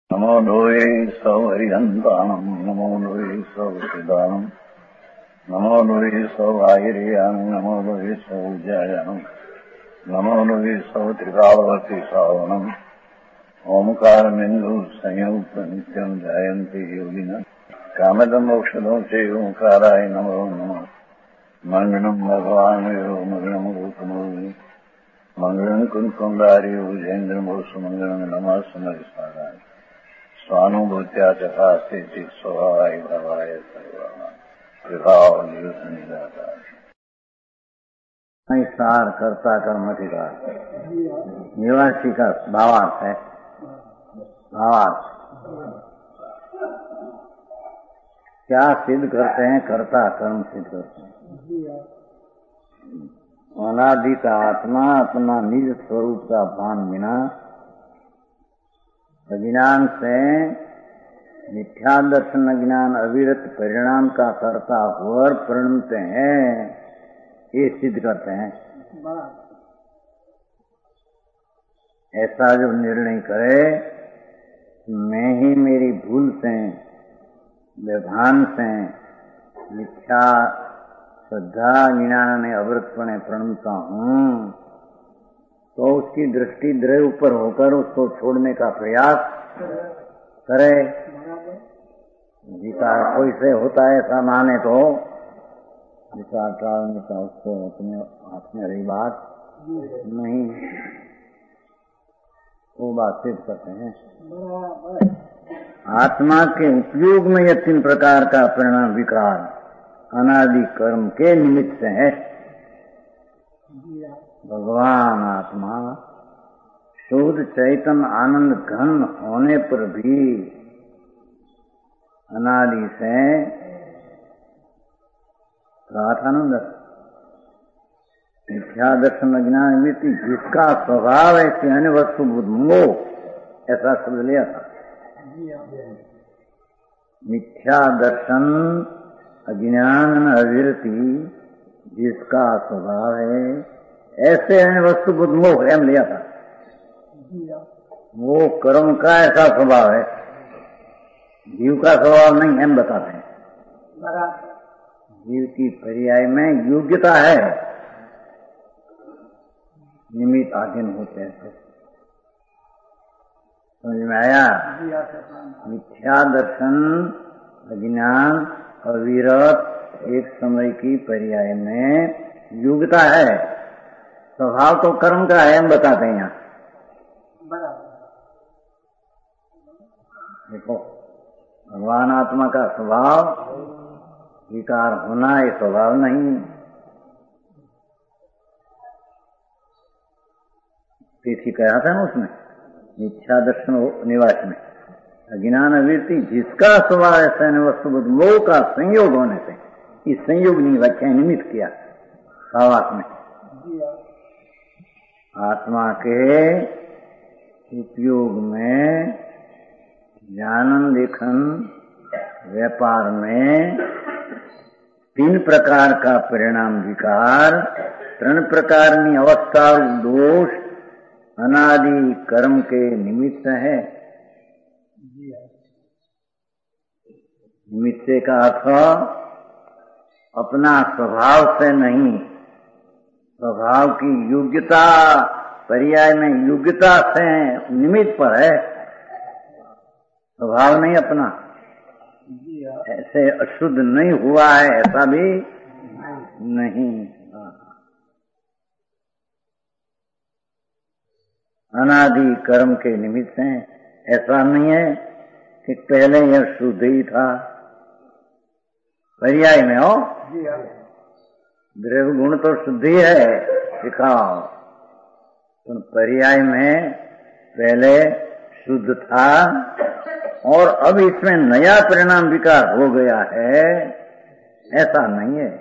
नमो लोये सौहरिहन्ताणम् नमो लोये सौहृदानम् नमो लोये सौभागिर्यानम् नमो लोये सौविद्यायानम् नमो लोये सौत्रिकावती सावनम् ओंकारमिन्दु संयुक्त नित्यम् जायन्ति योगिनः कामदम् मोक्षदम् च ओंकाराय नमो नमः मङ्गलम् भगवान् मङ्गलम् रूपमोहि मङ्गलम् कुन्कुण्डारि उजेन्द्रमोसुमङ्गलम् नमः समरिसाराय स्वानुभूत्या चकास्ते चित् स्वभावाय भवाय सर्वभाव सार कर्ता कर्मधिकार निवासी का भावार्थ है। भावार्थ क्या सिद्ध करते हैं? कर्ता कर्म सिद्ध करते हैं। अनादित आत्मा अपना निज स्वरूप का भान बिना अज्ञान से मिथ्या दर्शन अज्ञान अविरत परिणाम का कर्ता होकर परिणमते हैं, ये सिद्ध करते हैं। ऐसा जो निर्णय करे मैं ही मेरी भूल से व्यवधान से मिथ्या श्रद्धा ज्ञान ने अवृतपणे प्रणमता हूँ, तो उसकी दृष्टि द्रव्य ऊपर होकर उसको छोड़ने का प्रयास करे। विकार कोई से होता है ऐसा माने तो विकार टालने का उसको अपने हाथ में रही बात नहीं, वो बात सिद्ध करते हैं। आत्मा के उपयोग में यह 3 प्रकार का परिणाम विकार अनादि कर्म के निमित्त से है। भगवान आत्मा शुद्ध चैतन्य आनंद घन होने पर भी अनादि से आनंद मिथ्या दर्शन अज्ञान वृत्ति जिसका स्वभाव है कि अन्य वस्तु बुद्धमो, ऐसा शब्द लिया था। मिथ्या दर्शन अज्ञान अविरति जिसका स्वभाव है, ऐसे अन्य वस्तु बुद्धमोह एम लिया था। वो कर्म का ऐसा स्वभाव है, जीव का स्वभाव नहीं, एम बताते हैं। जीव की पर्याय में योग्यता है, निमित्त आधीन होते हैं। समझ में आया? मिथ्या दर्शन अज्ञान अविरत एक समय की पर्याय में योग्यता है, स्वभाव तो कर्म का है, हम बताते हैं यहाँ। देखो भगवान आत्मा का स्वभाव विकार होना ये स्वभाव नहीं। तिथि कहा था ना उसमें मिथ्या दर्शन निवास में अज्ञान अविरति जिसका स्वभाव ऐसा वस्तु मोह का संयोग होने से, इस संयोग नहीं व्याख्या निमित्त किया भावार्थ में। आत्मा के उपयोग में ज्ञान लेखन व्यापार में 3 प्रकार का परिणाम विकार, 3 प्रकार की अवस्था और दोष अनादि कर्म के निमित्त है। निमित्त का अर्थ अपना स्वभाव से नहीं, स्वभाव की योग्यता पर्याय में योग्यता से निमित्त पर है, स्वभाव नहीं अपना। ऐसे अशुद्ध नहीं हुआ है ऐसा भी नहीं। अनादि कर्म के निमित्त है, ऐसा नहीं है कि पहले यह शुद्ध ही था। पर्याय में हो द्रव्य गुण तो शुद्ध ही है दिखाओ, तो पर्याय में पहले शुद्ध था और अब इसमें नया परिणाम विकार हो गया है, ऐसा नहीं है।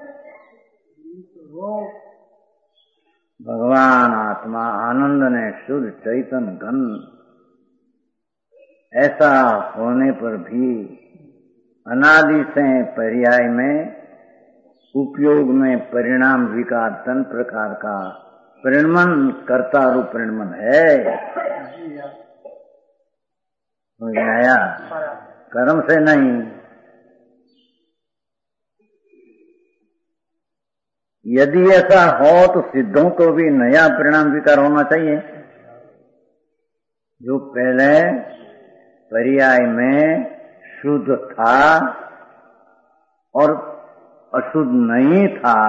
भगवान आत्मा आनंद ने शुद्ध चैतन्य घन, ऐसा होने पर भी अनादि से पर्याय में उपयोग में परिणाम विकार 3 प्रकार का परिणमन कर्ता रूप परिणमन है। समझ में आया? कर्म से नहीं। यदि ऐसा हो तो सिद्धों को भी नया परिणाम विकार होना चाहिए। जो पहले पर्याय में शुद्ध था और अशुद्ध नहीं था,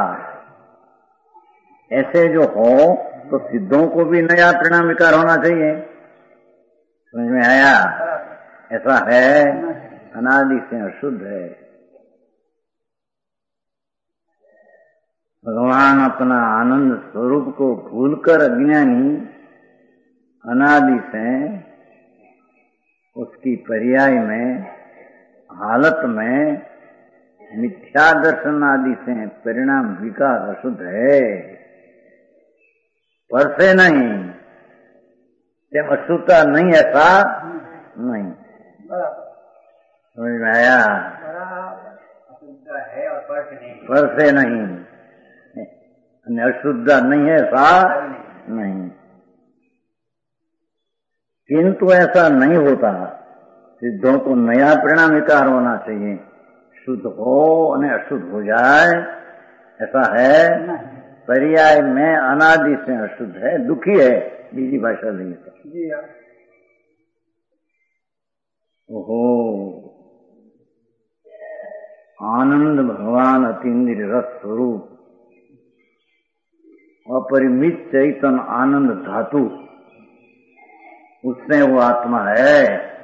ऐसे जो हो तो सिद्धों को भी नया परिणाम विकार होना चाहिए। समझ में आया? ऐसा है, अनादि से अशुद्ध है। भगवान अपना आनंद स्वरूप को भूलकर अज्ञानी अनादि से उसकी पर्याय में हालत में मिथ्या दर्शन आदि से परिणाम विकार अशुद्ध है, पर से नहीं। जब अशुद्धता नहीं ऐसा नहीं। समझ में आया? है और पर से नहीं, अशुद्ध नहीं है ऐसा नहीं। किंतु ऐसा नहीं होता। सिद्धों को नया परिणाम विकार होना चाहिए। शुद्ध हो और अशुद्ध हो जाए ऐसा है। पर्याय में अनादि से अशुद्ध है, दुखी है, बीजी भाषा नहीं है। ओहो, आनंद भगवान अतीन्द्रिय रस स्वरूप अपरिमित चैतन्य आनंद धातु, उसमें वो आत्मा है।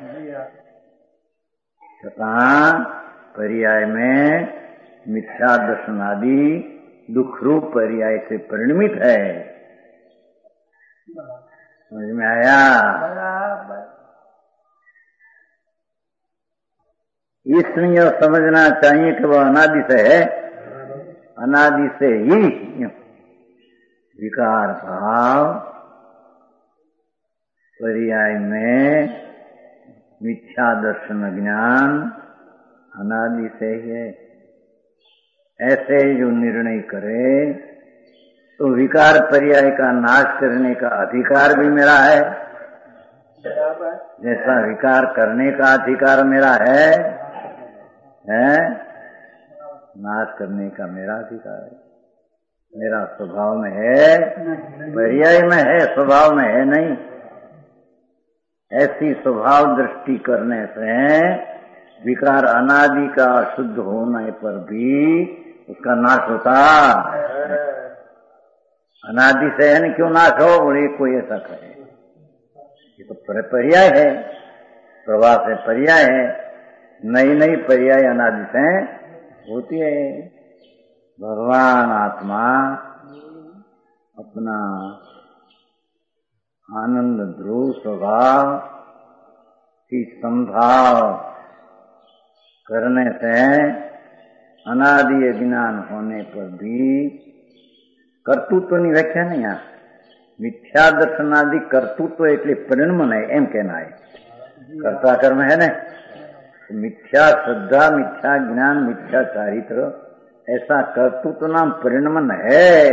तथा पर्याय में मिथ्या दर्शन आदि दुख रूप पर्याय से परिणमित है। समझ में आया? इसलिए समझना चाहिए कि वह अनादि से है, अनादि से ही विकार भाव पर्याय में मिथ्या दर्शन ज्ञान अनादि से ही है। ऐसे जो निर्णय करे तो विकार पर्याय का नाश करने का अधिकार भी मेरा है, जैसा विकार करने का अधिकार मेरा है, नाश करने का मेरा अधिकार है। मेरा स्वभाव में है, पर्याय में है, स्वभाव में है नहीं। ऐसी स्वभाव दृष्टि करने से विकार अनादि का शुद्ध होने पर भी उसका नाश होता। अनादि से है, क्यों नाश हो? बोले कोई ऐसा कहे, ये तो पर्याय है, प्रवाह से पर्याय है। नई नई पर्याय अनादि से होती है। भगवान आत्मा अपना आनंद ध्रुव स्वभाव की संभाव करने से अनादि ज्ञान होने पर भी कर्तृत्व ની વ્યાખ્યા नहीं आ मिथ्या दर्शनादि कर्तृत्व એટલે પરિણમ है, एम कहना है। कर्ता कर्म है ना, मिथ्या श्रद्धा, मिथ्या ज्ञान, मिथ्या चारित्र, ऐसा कर्तृत्व नाम परिणमन है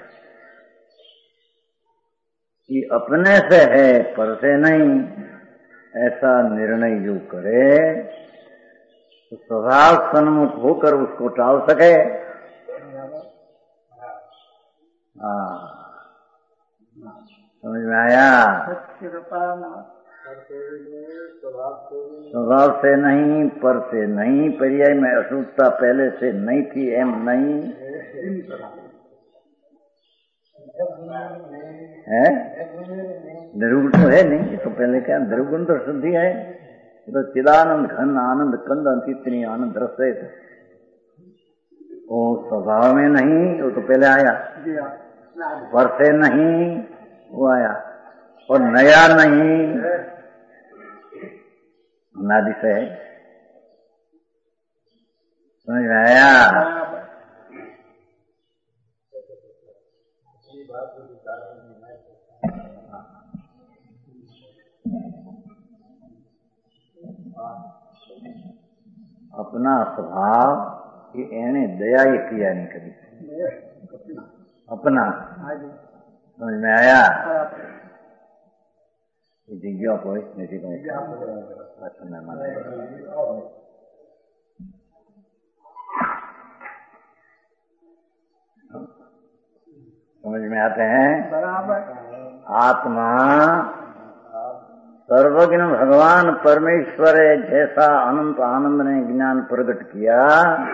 कि अपने से है, पर से नहीं। ऐसा निर्णय जो करे तो स्वभाव सन्मुख होकर उसको टाल सके। समझ में आया? स्वभाव से नहीं, पर से नहीं। पर्याय में अशुद्धता पहले से नहीं थी, एम नहीं है। निर्गुण तो है नहीं, तो पहले क्या निर्गुण तो शुद्धि है। तो चिदानंद घन आनंद कंद अंतितनी आनंद रस है, वो स्वभाव में नहीं, वो तो पहले आया। पर से नहीं वो आया, और नया नहीं अनादि से है। समझ में आया? अपना स्वभाव ये एने दया ये किया नहीं कभी अपना। समझ में आया? जिज्ञा को स्मृति को में माना समझ में आते हैं। आत्मा सर्वज्ञ भगवान परमेश्वर है, जैसा अनंत आनंद ने ज्ञान प्रकट किया,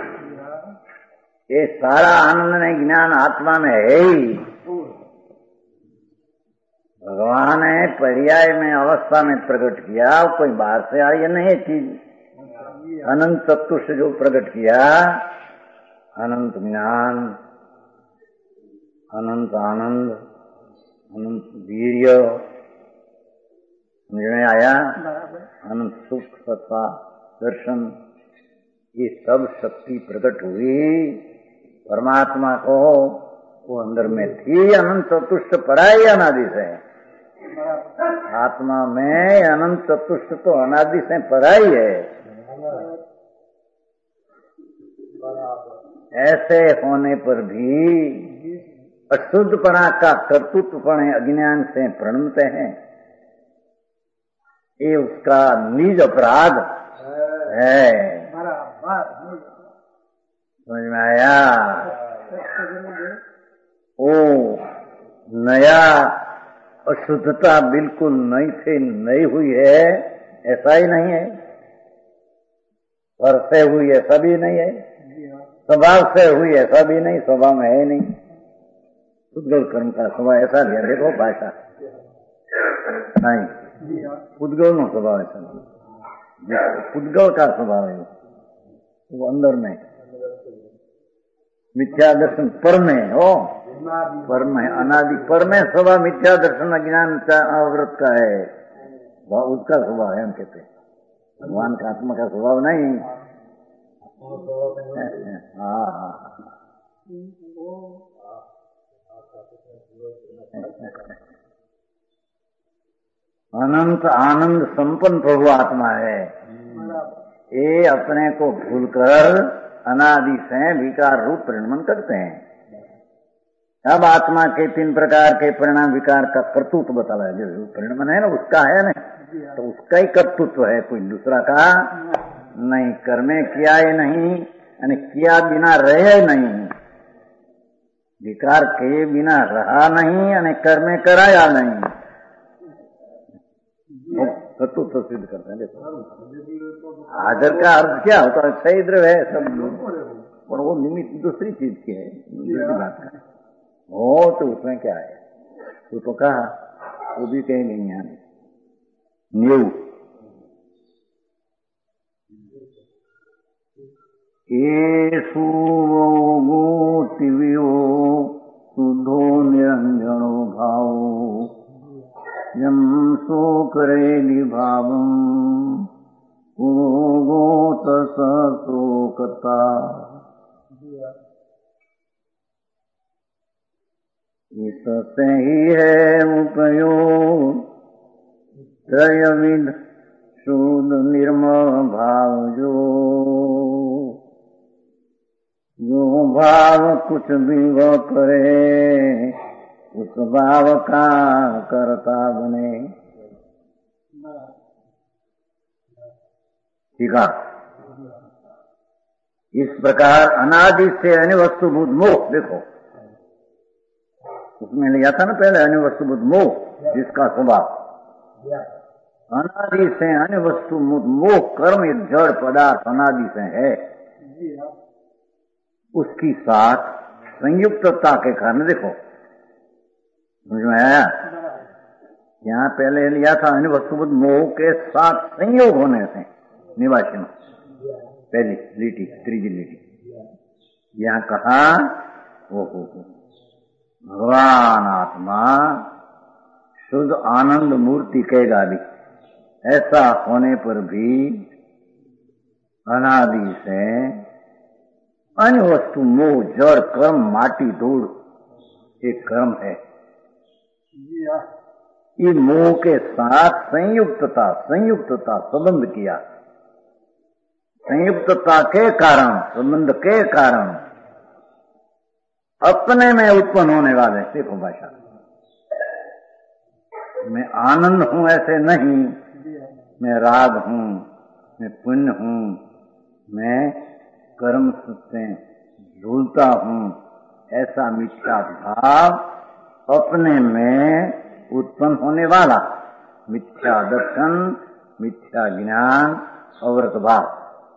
ये सारा आनंद ने ज्ञान आत्मा में है ही। भगवान ने पर्याय में अवस्था में प्रकट किया, कोई बाहर से आई नहीं चीज। अनंत तत्व से जो प्रकट किया, अनंत ज्ञान, अनंत आनंद, अनंत वीर्य, समझ में आया, अनंत सुख सत्ता दर्शन, ये सब शक्ति प्रकट हुई परमात्मा को, वो अंदर में थी। अनंत चतुष्ट पराई अनादि से, आत्मा में अनंत चतुष्ट तो अनादि से पराई है। ऐसे होने पर भी अशुद्धपना का कर्तृत्वपण अज्ञान से प्रणमते हैं, ये उसका निज अपराध है। समझ में आया। ओ नया अशुद्धता बिल्कुल नई से नई हुई है, ऐसा ही नहीं है। पर से हुई ऐसा भी नहीं है, स्वभाव से हुई ऐसा भी नहीं, स्वभाव में है नहीं। उद्गल कर्म का स्वभाव ऐसा भी है। देखो भाषा नहीं, उद्गल नो स्वभाव ऐसा नहीं। उद्गल का स्वभाव है वो अंदर में मिथ्या दर्शन पर में हो, पर में अनादि पर में स्वभाव मिथ्या दर्शन अज्ञान का आवृत का है, वह उसका स्वभाव है। हम कहते भगवान का आत्मा का स्वभाव नहीं। अनंत आनंद संपन्न प्रभु आत्मा है। ये अपने को भूलकर अनादि से विकार रूप परिणमन करते हैं। अब आत्मा के 3 प्रकार के परिणाम विकार का कर्तृत्व बताया, जो परिणमन है ना उसका है ना, तो उसका ही कर्तृत्व है, कोई दूसरा का नहीं। कर्मे किया ही नहीं, यानी किया बिना रहे नहीं, विकार के बिना रहा नहीं, यानी कर्मे कराया नहीं, कर्तृत्व सिद्ध करते हैं। देखो हाजर का अर्थ क्या होता है, सही द्रव्य है सब, और वो निमित्त दूसरी चीज की है, दूसरी बात का हो, तो उसमें क्या है, तो कहा वो भी कहीं नहीं है न्यू। एषु गोतिव्यो शुद्धो निरंजनो भावो यम सो करे भावम गोत शोकता। इससे ही है उपयोग त्रयविध शुद्ध निर्मल भाव, जो भाव कुछ भी वह करे, उस भाव का करता बने। ठीक है। इस प्रकार अनादि से अनिवस्तुभूत मोह, देखो उसमें लिया था ना पहले, अनिवस्तुभूत मोह, जिसका स्वभाव अनादि से अनिवस्तुभूत मोह कर्म एक जड़ पदार्थ अनादि से है, उसकी साथ संयुक्तता के कारण, देखो समझ में आया। यहाँ पहले लिया था अनिवस्तुभूत मोह के साथ संयोग होने से निवासी, पहली लीटी त्रीजी लीटी। यहाँ कहा वो भगवान आत्मा शुद्ध आनंद मूर्ति कहेगा भी, ऐसा होने पर भी अनादि से अन्य वस्तु मोह जड़ कर्म माटी धूल एक कर्म है। ये मोह के साथ संयुक्तता संबंध किया, संयुक्तता के कारण, संबंध के कारण अपने में उत्पन्न होने वाले, देखो भाषा मैं आनंद हूं ऐसे नहीं, मैं राग हूं, मैं पुण्य हूं, मैं कर्म से झूलता हूं, ऐसा मिथ्या भाव अपने में उत्पन्न होने वाला मिथ्या दर्शन, मिथ्या ज्ञान, अवृत भाव,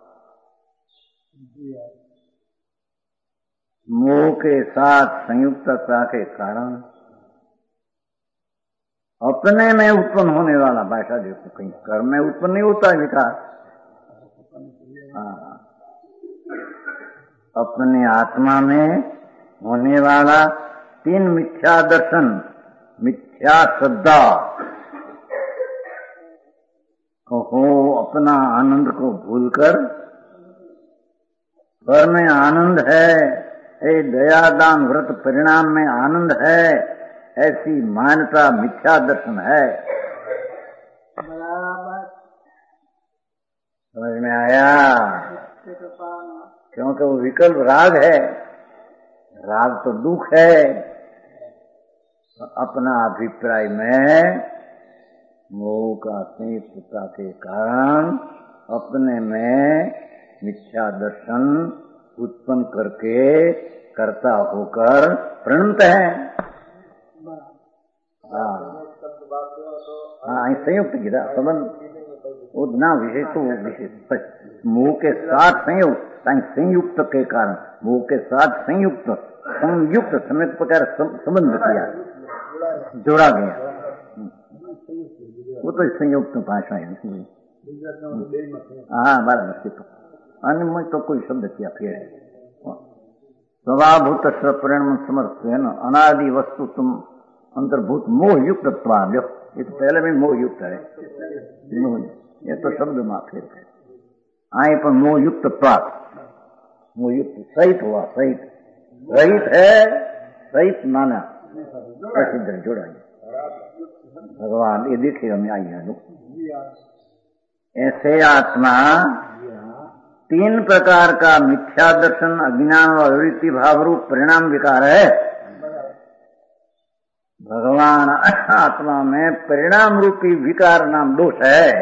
मोह के साथ संयुक्तता के कारण अपने में उत्पन्न होने वाला, भाषा देखो कहीं कर्म में उत्पन्न नहीं होता है विकार, अपने आत्मा में होने वाला तीन मिथ्या दर्शन, मिथ्या श्रद्धा हो, अपना आनंद को भूलकर पर में आनंद है, ए दया दान व्रत परिणाम में आनंद है, ऐसी मान्यता मिथ्या दर्शन है। समझ में आया? क्योंकि वो विकल्प राग है, राग तो दुख है। अपना अभिप्राय में मोह का संयुक्तता के कारण अपने में मिथ्या दर्शन उत्पन्न करके कर्ता होकर प्रणत है। हाँ, संयुक्त गिरा संबंध ना विशेष तो विशेष मोह के साथ संयुक्त के कारण, मोह के साथ संयुक्त समेत प्रकार संबंध किया, जोड़ा गया, वो तो संयुक्त भाषा है। हाँ, बराबर से तो अन्य में तो कोई शब्द किया फिर स्वभाभूत परिणाम समर्थन अनादि वस्तु तुम अंतर्भूत मोह युक्त, ये तो पहले में मोह युक्त है, ये तो शब्द माफिर है। आए पर मोह युक्त प्राप्त, मोह युक्त सहित हुआ, सहित रहित है, सहित माना प्रसिद्ध जोड़ा भगवान, ये देखिए हमें आई है। ऐसे आत्मा तीन प्रकार का मिथ्या दर्शन, अज्ञान और अवृत्ति भाव रूप परिणाम विकार है। भगवान आत्मा में परिणाम रूपी विकार नाम दोष है।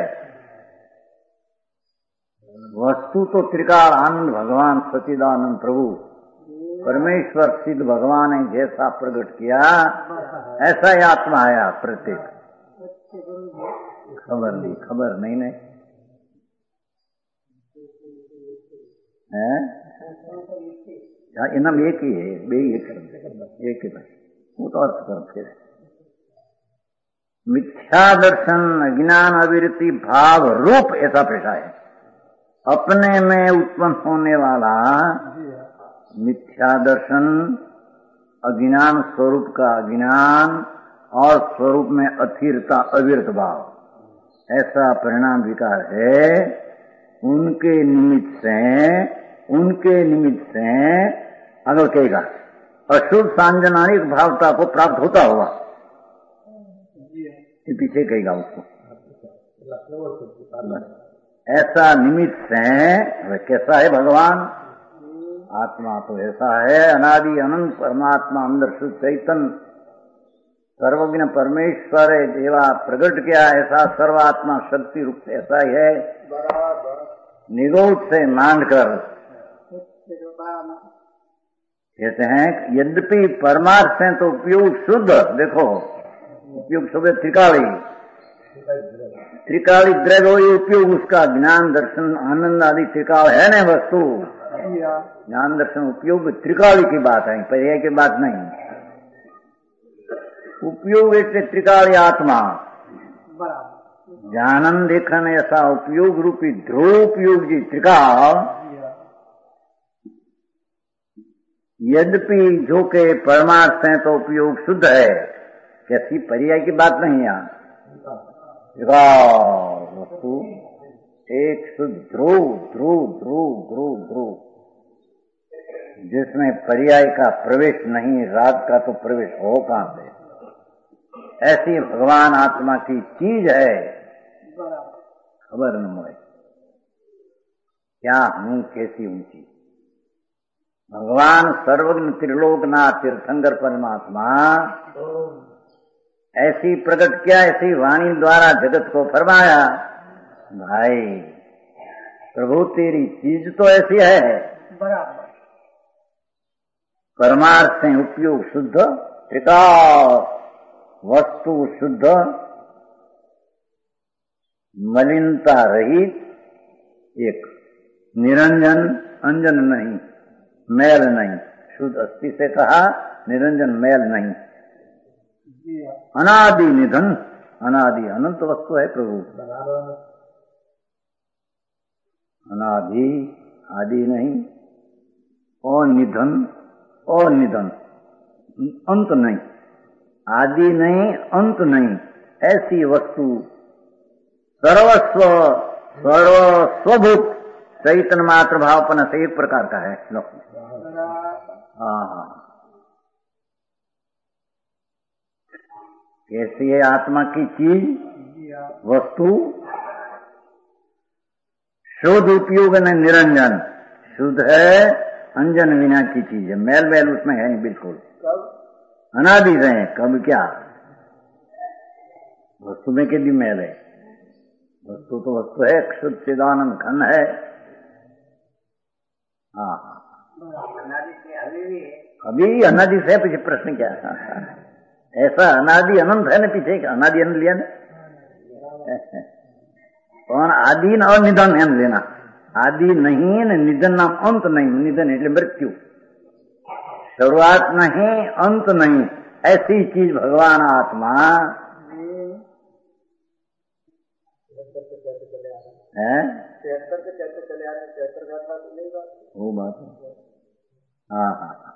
वस्तु तो त्रिकाल आनंद भगवान सच्चिदानंद प्रभु परमेश्वर सिद्ध भगवान ने जैसा प्रकट किया ऐसा ही आत्मा आया प्रत्येक। खबर नहीं है, इनाम एक ही है, बे एक ही भाई, वो तो अर्थ कर फिर मिथ्या दर्शन अज्ञान अविरति भाव रूप ऐसा पेशा है। अपने में उत्पन्न होने वाला मिथ्या दर्शन, अज्ञान स्वरूप का अज्ञान और स्वरूप में अथिरता अविरत भाव, ऐसा परिणाम विकार है। उनके निमित्त से अगर कहेगा अशुद्ध सांजनानिक भावता को प्राप्त होता हुआ, ये पीछे कहेगा उसको ऐसा निमित्त से कैसा है भगवान आत्मा, तो ऐसा है अनादि अनंत परमात्मा अंदर शुद्ध चैतन्य सर्वज्ञ परमेश्वर है, देवा प्रकट किया, ऐसा सर्वात्मा शक्ति रूप से ऐसा ही है। निरोध से मानकर कहते हैं यद्यपि परमार्थ से तो उपयोग शुद्ध, देखो उपयोग शुद्ध त्रिकाली द्रव्य उपयोग उसका ज्ञान दर्शन आनंद आदि त्रिकाल है न वस्तु, ज्ञान दर्शन उपयोग त्रिकाली की बात है, पर्याय की बात नहीं। उपयोग एक त्रिकाली आत्मा ज्ञानन देखन ऐसा उपयोग रूपी ध्रुव उपयोग जी त्रिकाल, यद्यपि जो के परमार्थ है तो उपयोग शुद्ध है, कैसी पर्याय की बात नहीं है। वस्तु एक शुद्ध ध्रुव जिसमें पर्याय का प्रवेश नहीं, राग का तो प्रवेश हो कहां से। ऐसी भगवान आत्मा की चीज है, खबर न मोए क्या हूं कैसी ऊंची। भगवान सर्वज्ञ त्रिलोकनाथ तीर्थंकर परमात्मा ऐसी प्रकट किया, ऐसी वाणी द्वारा जगत को फरमाया। भाई प्रभु तेरी चीज तो ऐसी है, बराबर परमार्थ से उपयोग शुद्ध, त्रिकाल वस्तु शुद्ध, मलिनता रहित, एक निरंजन, अंजन नहीं, मैल नहीं, शुद्ध अस्थि से कहा, निरंजन मैल नहीं, अनादि निधन, अनादि अनंत वस्तु है प्रभु। अनादि आदि नहीं, और निधन, और निधन, अंत नहीं, आदि नहीं, अंत नहीं, ऐसी वस्तु सर्वस्व सर्वस्वभूत चैतन्य मात्र भावपन से एक प्रकार का है। कैसी है आत्मा की चीज, वस्तु शुद्ध उपयोग न निरंजन, शुद्ध है, अंजन विना की चीज है, मैल मैल उसमें है नहीं बिल्कुल, अनादि रहे, कब क्या वस्तु में के भी मैल है, वस्तु तो वस्तु है, शुद्ध चिदानंद घन है। हाँ अभी अनादि से पीछे प्रश्न क्या है? ऐसा अनादि अनंत है ना पीछे, अनादि अनंत लिया ना, कौन आदि न और निधन है लेना, आदि नहीं न निधन नाम अंत नहीं, निधन એટલે मृत्यु, शुरुआत नहीं अंत नहीं, ऐसी चीज भगवान आत्मा है। वो बात है। हाँ हाँ,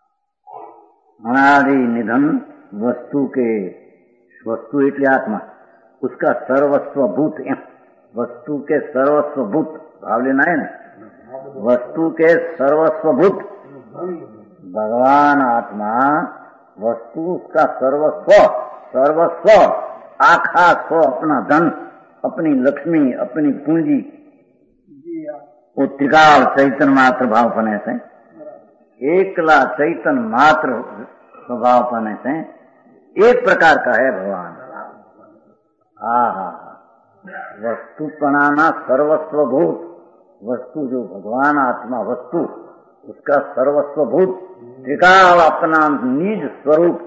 अनादि निधन वस्तु के, वस्तु એટલે आत्मा, उसका सर्वस्वभूत, वस्तु के सर्वस्वभूत भाव लेना है ना, वस्तु के सर्वस्वभूत भगवान आत्मा, वस्तु उसका सर्वस्व, सर्वस्व आखा स्व, अपना धन, अपनी लक्ष्मी, अपनी पूंजी, वो त्रिकाल चैतन्य मात्र भाव पने से, एकला चैतन्य मात्र स्वभाव पने से एक प्रकार का है भगवान। वस्तुपणाना सर्वस्वभूत, वस्तु जो भगवान आत्मा वस्तु, उसका सर्वस्वभूत त्रिकाल अपना निज स्वरूप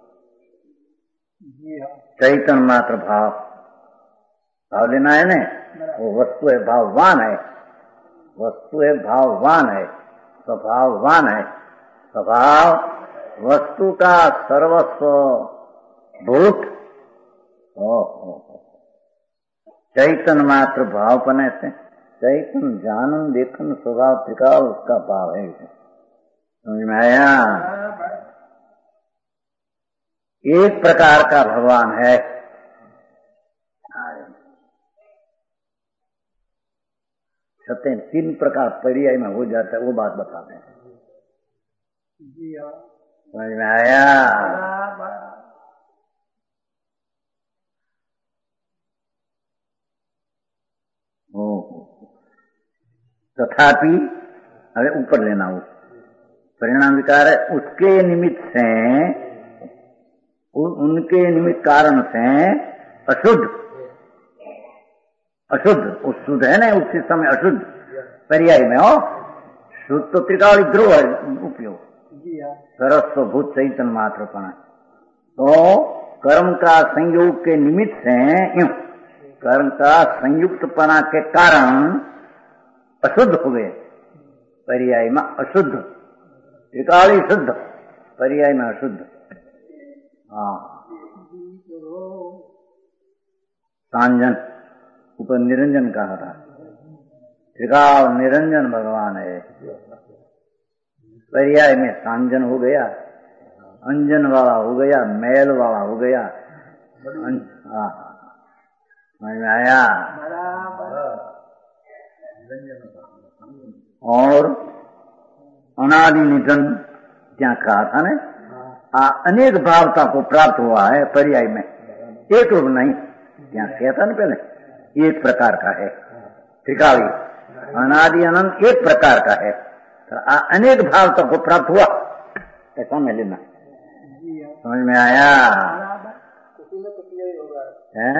चैतन्य मात्र भाव, भाव लेना है ना, वो वस्तु है, भाववान है, वस्तु है, भाववान है, स्वभाववान है, स्वभाव वस्तु का सर्वस्व भूत, चैतन्य मात्र भाव पने से, चैतन्य जानन देखन स्वभाव त्रिकाल उसका भाव है। समझ में आया? एक प्रकार का भगवान है। सत्य तीन प्रकार पर्याय में हो जाता है, वो बात बताते हैं। समझ में आया? तथापि अरे ऊपर लेना, हो परिणाम विकार है, उसके निमित्त से, उनके निमित्त कारण से अशुद्ध, अशुद्ध, उस शुद्ध है ना उस समय अशुद्ध पर्याय में हो, शुद्ध तो त्रिकाली ध्रुव है उपयोग, सरस्वभूत चैतन्य मात्रपण, तो कर्म का संयोग के निमित्त से, कर्म का संयुक्तपना के कारण अशुद्ध हो गए, पर्याय में अशुद्ध, त्रिकाली शुद्ध, पर्याय में अशुद्ध। हाँ सांजन ऊपर निरंजन कहा था, त्रिकाल निरंजन भगवान है, पर्याय में सांजन हो गया, अंजन वाला हो गया, मैल वाला हो गया। समझ में आया? और अनादि निधन क्या कहा था ने, अनेक भावता को प्राप्त हुआ है पर्याय में, एक रूप नहीं, क्या किया था ना पहले, एक प्रकार का है, त्रिकाली अनादि अनंत एक प्रकार का है, अनेक भावता को प्राप्त हुआ, ऐसा में लेना। समझ में आया? है?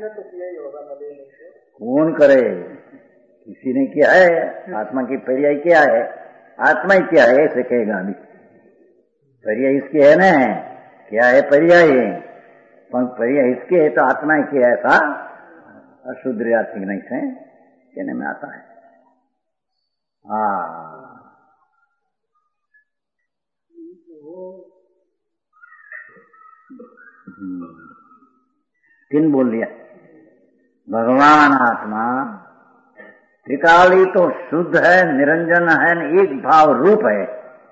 कौन करे? किसी ने किया है? आत्मा की पर्याय क्या है? आत्मा ही क्या है ऐसे कहेगा अभी। पर्याय इसकी है ना, क्या है पर्याय? पर पर्याय इसके है तो आत्मा ही क्या ऐसा अशुद्ध यात्रिक नहीं से कहने में आता है। किन बोल दिया? भगवान आत्मा त्रिकाली तो शुद्ध है, निरंजन है, एक भाव रूप है,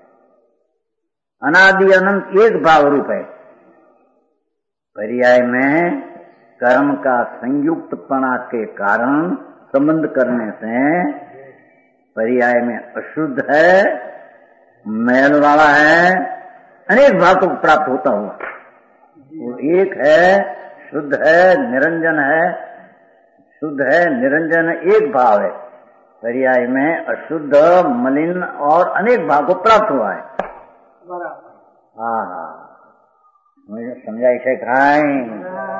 अनादि अनंत एक भाव रूप है। पर्याय में कर्म का संयुक्तपना के कारण संबंध करने से पर्याय में अशुद्ध है, मैल वाला है, अनेक भाव को प्राप्त होता हुआ वो एक है, शुद्ध है, निरंजन है, शुद्ध है, निरंजन एक भाव है। पर्याय में अशुद्ध, मलिन और अनेक भाव को प्राप्त हुआ है। हाँ, मुझे समझाई से खाएं।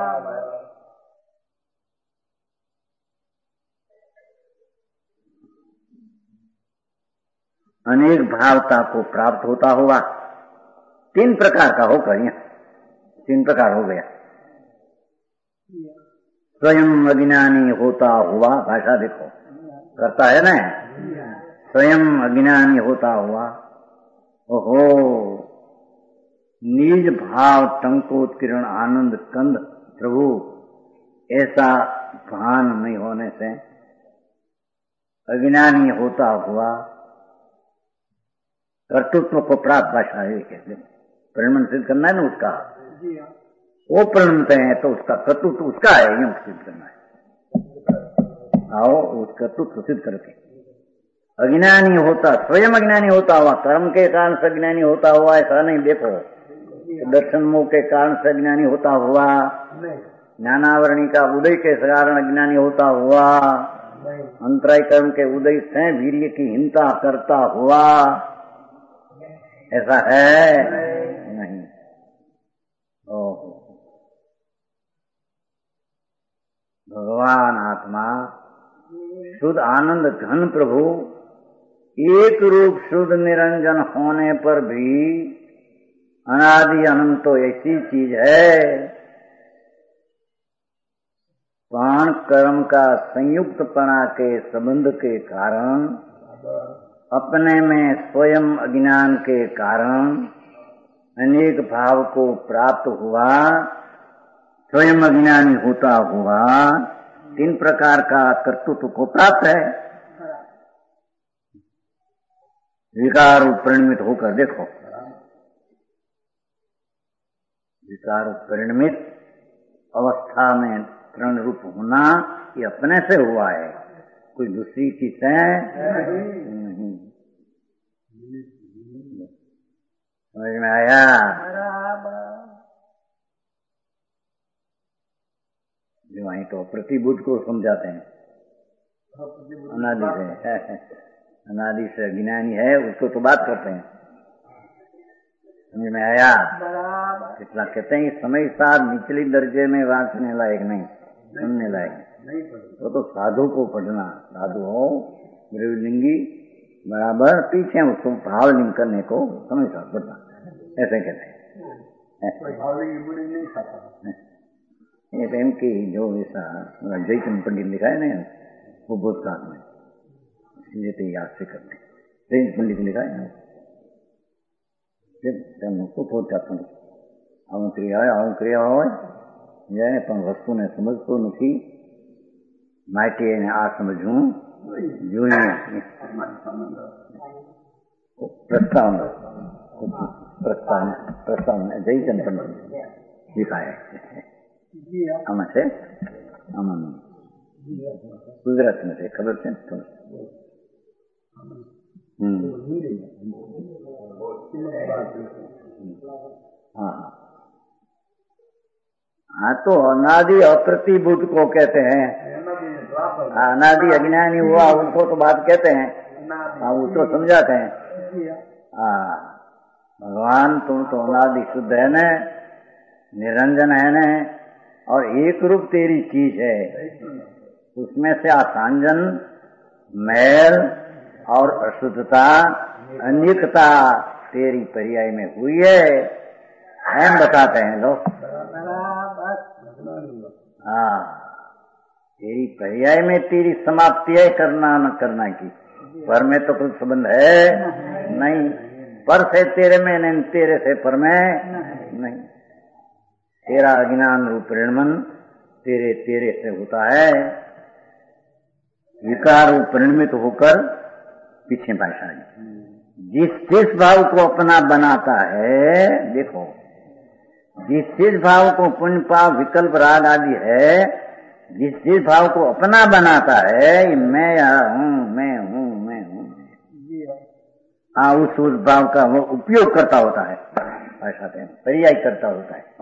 अनेक भावता को प्राप्त होता हुआ तीन प्रकार का होकर, तीन प्रकार हो गया। स्वयं अज्ञानी होता हुआ, भाषा देखो करता है ना, स्वयं अज्ञानी होता हुआ, ओहो निज भाव टंकोत्किरण आनंद कंद प्रभु ऐसा भान नहीं होने से अज्ञानी होता हुआ कर्तृत्व को प्राप्त, भाषा है कहते हैं। परिणाम सिद्ध करना है ना उसका, वो परिणमते हैं तो उसका कर्तृत्व उसका है, यूं सिद्ध करना है। आओ उस कर्तृत्व सिद्ध करके अज्ञानी होता, स्वयं अज्ञानी होता हुआ, कर्म के कारण से अज्ञानी होता हुआ ऐसा नहीं देखो, दर्शन मोह के कारण से अज्ञानी होता हुआ, ज्ञानावरणी का उदय के कारण अज्ञानी होता हुआ, अंतराय कर्म के उदय से वीर्य की हिंसा करता हुआ, ऐसा है नहीं। ओहो भगवान आत्मा शुद्ध आनंद घन प्रभु एक रूप शुद्ध निरंजन होने पर भी अनादि अनंत तो ऐसी चीज है, प्राण कर्म का संयुक्तपना के संबंध के कारण अपने में स्वयं अज्ञान के कारण अनेक भाव को प्राप्त हुआ, स्वयं अज्ञानी होता हुआ तीन प्रकार का कर्तृत्व को प्राप्त है। विकार परिणमित होकर देखो, विकार परिणमित अवस्था में तृण रूप होना ये अपने से हुआ है, कोई दूसरी चीज है नहीं। समझ में आया? जो वहीं तो प्रतिबुद्ध को समझाते हैं, अनादि से अनादि से ज्ञानी है उसको तो बात करते हैं। समझ में आया? कितना कहते हैं समय साथ निचली दर्जे में वांचने लायक नहीं, सुनने लायक, वो तो साधु को पढ़ना, साधु हो गृहलिंगी बराबर पीछे उसको भावलिंग करने को समय साथ पढ़ना, ऐसे कहते हैं। ये प्रेम की जो ऐसा जयचंद पंडित लिखा है ना वो बोधकाल में, इसलिए तो याद से करते हैं। जयचंद पंडित लिखा है ना तो પોતાનું આવું ક્રિયા હોય જેને પણ વસ્તુને સમજતો નથી, માટે એને આ સમજવું જોઈએ। પ્રસ્તાવ જયચંદ પંડિત लिखाया આમાં છે, આમાં ગુજરાત में છે, ખબર છે ને? हाँ तो अनादि अप्रतिबुद्ध को कहते हैं, अनादि अज्ञानी हुआ उनको तो बात कहते हैं, हाँ वो तो समझाते हैं। हाँ भगवान तुम तो अनादि शुद्ध है न, निरंजन है न, और एक रूप तेरी चीज है, उसमें से आसांजन, मैल और अशुद्धता, अनिकता तेरी पर्याय में हुई है, हम बताते हैं लोग। हाँ, तेरी पर्याय में तेरी समाप्ति है करना न करना की, पर में तो कुछ संबंध है नहीं, पर से तेरे में नहीं, तेरे से पर में नहीं। तेरा अज्ञान रूप ऋणमन तेरे तेरे से होता है, विकार रूप परिणमित होकर पीछे भाषा है। जिस भाव को अपना बनाता है, देखो जिस भाव को पुण्य पाप विकल्प राग आदि है, जिस भाव को अपना बनाता है, मैं हूँ मैं हूँ मैं हूँ, हाँ उस भाव का वो उपयोग करता होता है, ऐसा पर्याय करता होता है।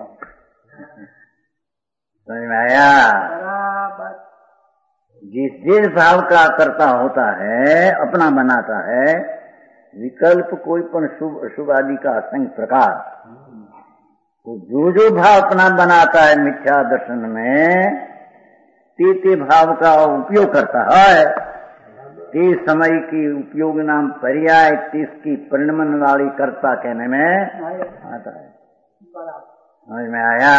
समझ में आया? जिस भाव का करता होता है, अपना बनाता है, विकल्प कोई पण शुभ अशुभ आदि का असंख्य प्रकार, तो जो भाव अपना बनाता है मिथ्या दर्शन में, ते भाव का उपयोग करता है। ते समय की उपयोग नाम पर्याय तिसकी परिणमन वाली कर्ता कहने में आता है। समझ में आया?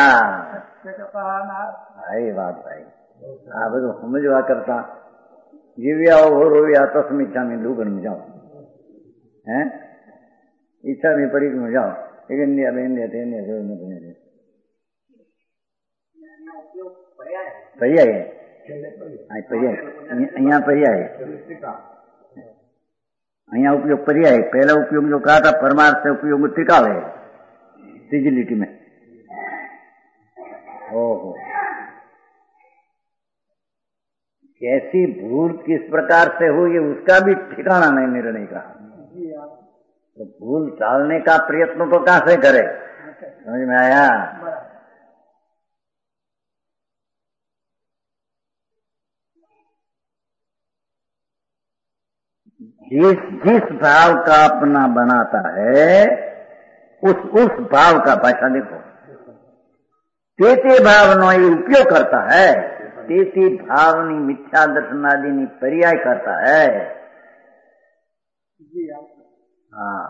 आई बात भाई, आप तो समझवा करता जीव्या हो रोया तस्म इच्छा में लूगन में जाओ, हैं इच्छा में पड़ी में जाओ, इंडिया में इंडिया थे इंडिया पर्याय है, पर्याय અહીંયા पर्याय है, અહીંયા उपयोग पर्याय है। पहला उपयोग जो कहा था परमार्थ से उपयोग टिकाव है सिजिलिटी में। ओहो, कैसी भूल किस प्रकार से हुई उसका भी ठिकाना नहीं निर्णय का, तो भूल टालने का प्रयत्न तो कहां से करे? समझ में आया? जिस भाव का अपना बनाता है, उस भाव का भाषा देखो, ते भाव नो ये उपयोग करता है, ते भावनी मिथ्या दर्शन आदि नी पर्याय करता है। हाँ,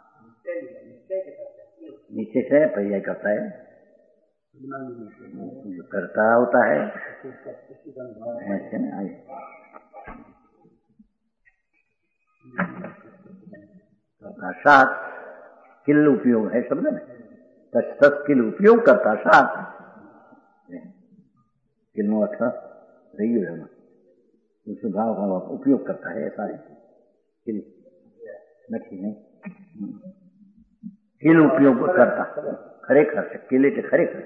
नीचे से पर्याय करता है, जो करता होता है ऐसे ना। सात किल उपयोग है शब्द में, 10 किल उपयोग करता सात किलो अर्थ रही है, उस भाव का उपयोग करता है, ऐसा है किल नक्की है, किल उपयोग करता खरेखर से किले के खरेखर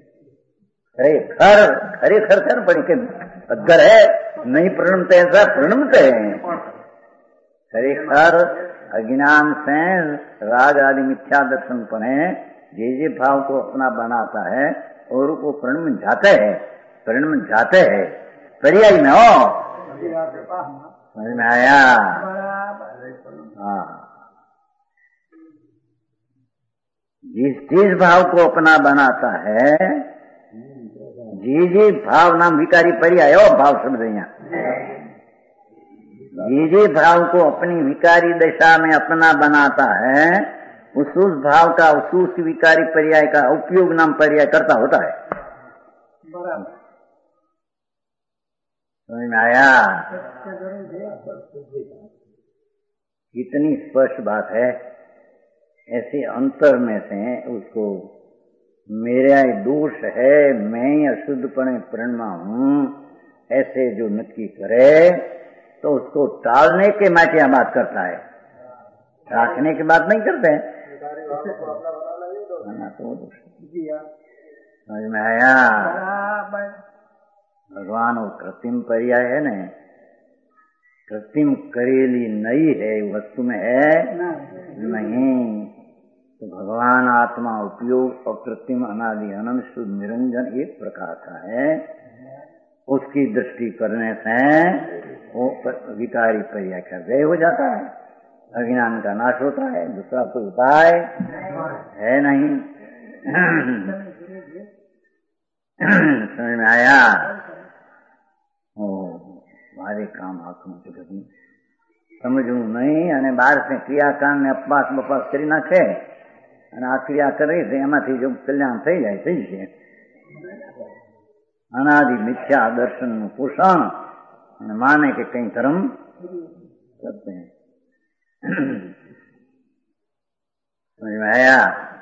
खरेखर कर बड़ी के अगर है नहीं प्रणमते ऐसा प्रणमते हैं। खरेखर अज्ञान से राग आदि मिथ्या दर्शन पने जे भाव को अपना बनाता है और वो प्रणम जाते हैं, परिणम जाते हैं पर्याय में हो। समझ में आया? हाँ, जिस भाव को अपना बनाता है, जी भाव नाम विकारी पर्याय हो, भाव शब्द यहाँ, जी भाव को अपनी विकारी दशा में अपना बनाता है, उस भाव का उस विकारी पर्याय का उपयोग नाम पर्याय करता होता है। समझ में आया? कितनी स्पष्ट बात है। ऐसे अंतर में से उसको मेरा दोष है, मैं अशुद्धपणे प्रणमा हूं, ऐसे जो नक्की करे तो उसको टालने के माटे बात करता है, राखने की बात नहीं करते हैं। समझ में आया? भगवान वो कृत्रिम पर्याय है न, कृत्रिम करेली नई है वस्तु में है नहीं, तो भगवान आत्मा उपयोग और कृत्रिम अनादि अनंत शुद्ध निरंजन एक प्रकार का है। उसकी दृष्टि करने से वो विकारी पर्याय का व्यय हो जाता है, अज्ञान का नाश होता है, दूसरा कोई उपाय है नहीं। समझ में आया? भारी काम આખું જગતનું સમજવું નહીં અને બહાર થી ક્રિયાકાંડ ને અપવાસ બપાસ કરી નાખે અને આ ક્રિયા કરી એમાંથી જો કલ્યાણ થઈ જાય થઈ છે. અનાદિ મિથ્યા દર્શનનું પોષણ અને માને કે કઈ ધર્મ કરते हैं. समझ में आया?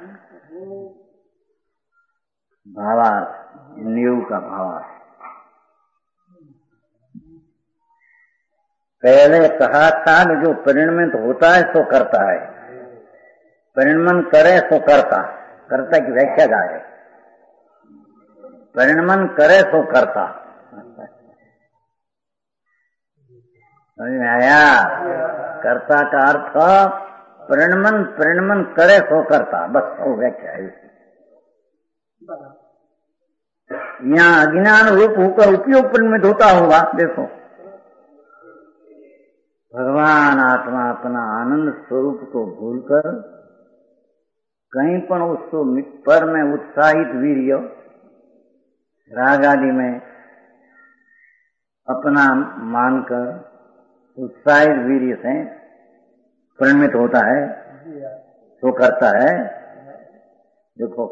भावार्थ, नींव का भावार्थ. पहले कहा था जो परिणमित होता है सो करता है, परिणमन करे सो करता. करता की व्याख्या क्या है? परिणमन करे सो करता. समझ में आया? कर्ता का अर्थ परिणमन, परिणमन करे सो करता, बस वो व्याख्या है. यहाँ अज्ञान रूप होकर उपयोग परिणमित होता होगा. देखो भगवान आत्मा अपना आनंद स्वरूप को भूलकर कहीं पर उसको पर में उत्साहित वीर्य राग आदि में अपना मानकर उत्साहित वीर्य से परिणमित होता है, तो करता है. देखो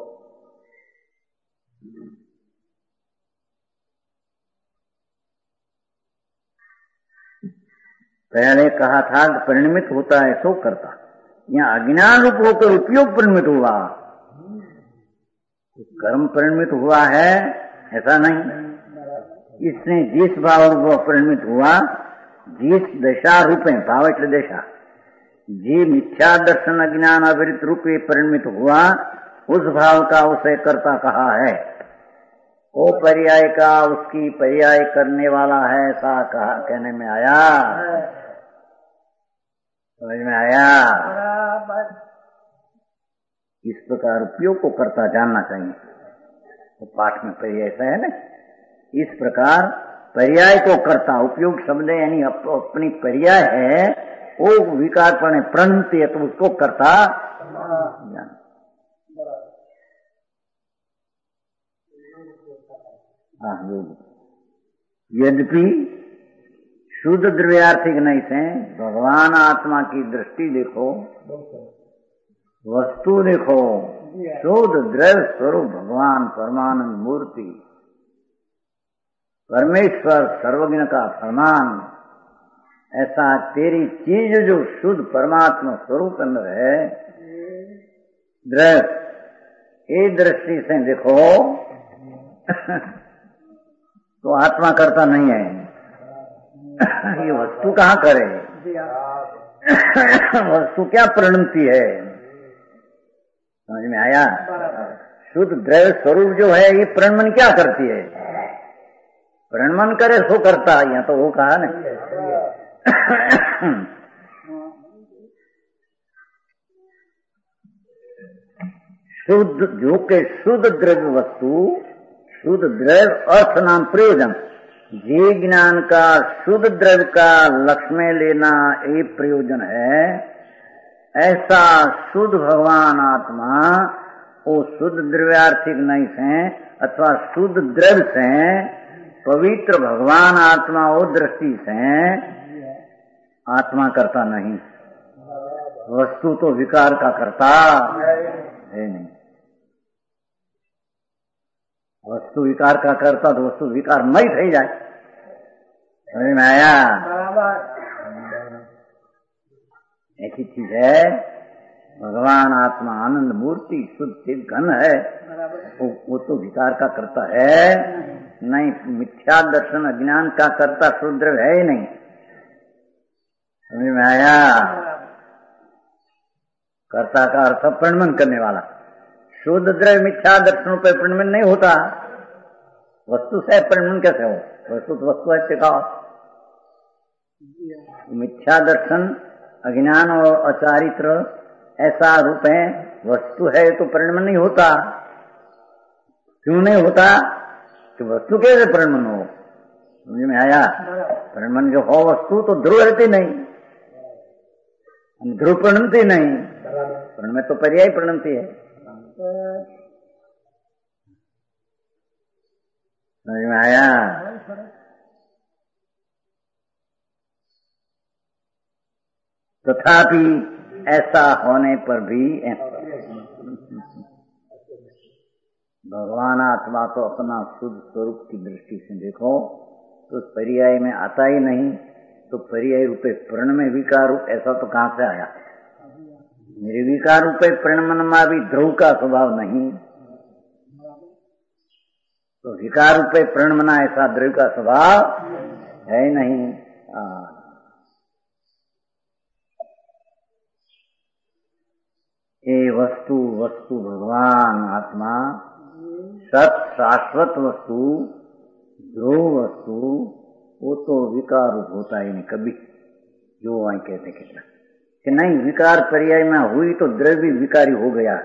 पहले कहा था कि परिणमित होता है सो करता. यहाँ अज्ञान रूप होकर उपयोग परिणमित हुआ. कर्म परिणमित हुआ है ऐसा नहीं. इसने जिस भाव रूप परिणमित हुआ, जिस दशा रूपे, भाव એટલે दशा, जी मिथ्या दर्शन अज्ञान अविरत रूपे परिणमित हुआ, उस भाव का उसे कर्ता कहा है. वो पर्याय का उसकी पर्याय करने वाला है ऐसा कहा, कहने में आया. समझ में आया? इस प्रकार उपयोग को कर्ता जानना चाहिए. तो पाठ में पर्याय ऐसा है ना, इस प्रकार पर्याय को कर्ता, उपयोग शब्द यानी अपनी पर्याय है, वो विकार पर प्रणति है तो उसको कर्ता जान. यद्यपि शुद्ध द्रव्यार्थिक नहीं से भगवान आत्मा की दृष्टि देखो, वस्तु देखो, शुद्ध द्रव्य स्वरूप भगवान परमानंद मूर्ति, परमेश्वर सर्वज्ञ का फरमान, ऐसा तेरी चीज जो शुद्ध परमात्मा स्वरूप अंदर है, द्रव्य, ये दृष्टि से देखो तो आत्मा करता नहीं है. ये वस्तु कहाँ करे? वस्तु क्या परिणमती है? समझ में आया? शुद्ध द्रव्य स्वरूप जो है ये परिणमन क्या करती है? परिणमन करे सो करता. यहाँ तो वो कहा ना. शुद्ध जो के शुद्ध द्रव्य वस्तु, शुद्ध द्रव्य अर्थ नाम प्रयोजन, जे ज्ञान का शुद्ध द्रव्य का लक्ष्य में लेना ये प्रयोजन है. ऐसा शुद्ध भगवान आत्मा वो शुद्ध द्रव्यार्थिक नहीं से अथवा शुद्ध द्रव्य से पवित्र भगवान आत्मा वो दृष्टि से आत्मा करता नहीं. वस्तु तो विकार का करता है नहीं. वस्तु विकार का करता तो वस्तु विकार मई થઈ જાય. समझ में आया? ऐसी चीज है भगवान आत्मा आनंद मूर्ति शुद्ध घन है, वो तो विकार का करता है नहीं. मिथ्या दर्शन अज्ञान का करता शुद्ध है ही नहीं. समझ में आया? कर्ता का अर्थ परिणमन करने वाला. शुद्ध द्रव्य मिथ्या दर्शनों पर परिणमन नहीं होता. वस्तु से परिणमन कैसे हो? वस्तु तो वस्तु है टिकाओ. मिथ्या दर्शन अज्ञान और अचारित्र ऐसा रूप है, वस्तु है तो परिणमन नहीं होता. क्यों नहीं होता? कि वस्तु कैसे परिणमन हो? समझ में आया? परिणमन जो हो वस्तु तो ध्रुव रहती नहीं, ध्रुव परिणमती नहीं. परिणमन तो पर्याय परिणमती है. समझ में आया? तथापि ऐसा होने पर भी भगवान आत्मा को अपना शुद्ध स्वरूप की दृष्टि से देखो तो पर्याय में आता ही नहीं, तो पर्याय रूपे प्रण में विकार रूप ऐसा तो कहां से आया? निर्विकार रूपे प्रणमन में भी ध्रुव का स्वभाव नहीं, तो विकार रूपे प्रणमना ऐसा ध्रुव का स्वभाव है नहीं। ये वस्तु वस्तु भगवान आत्मा सत शाश्वत वस्तु ध्रुव वस्तु वो तो विकार रूप होता ही नहीं कभी, जो वहां कहते कितना कि नहीं विकार पर्याय में हुई तो द्रव्य विकारी हो गया।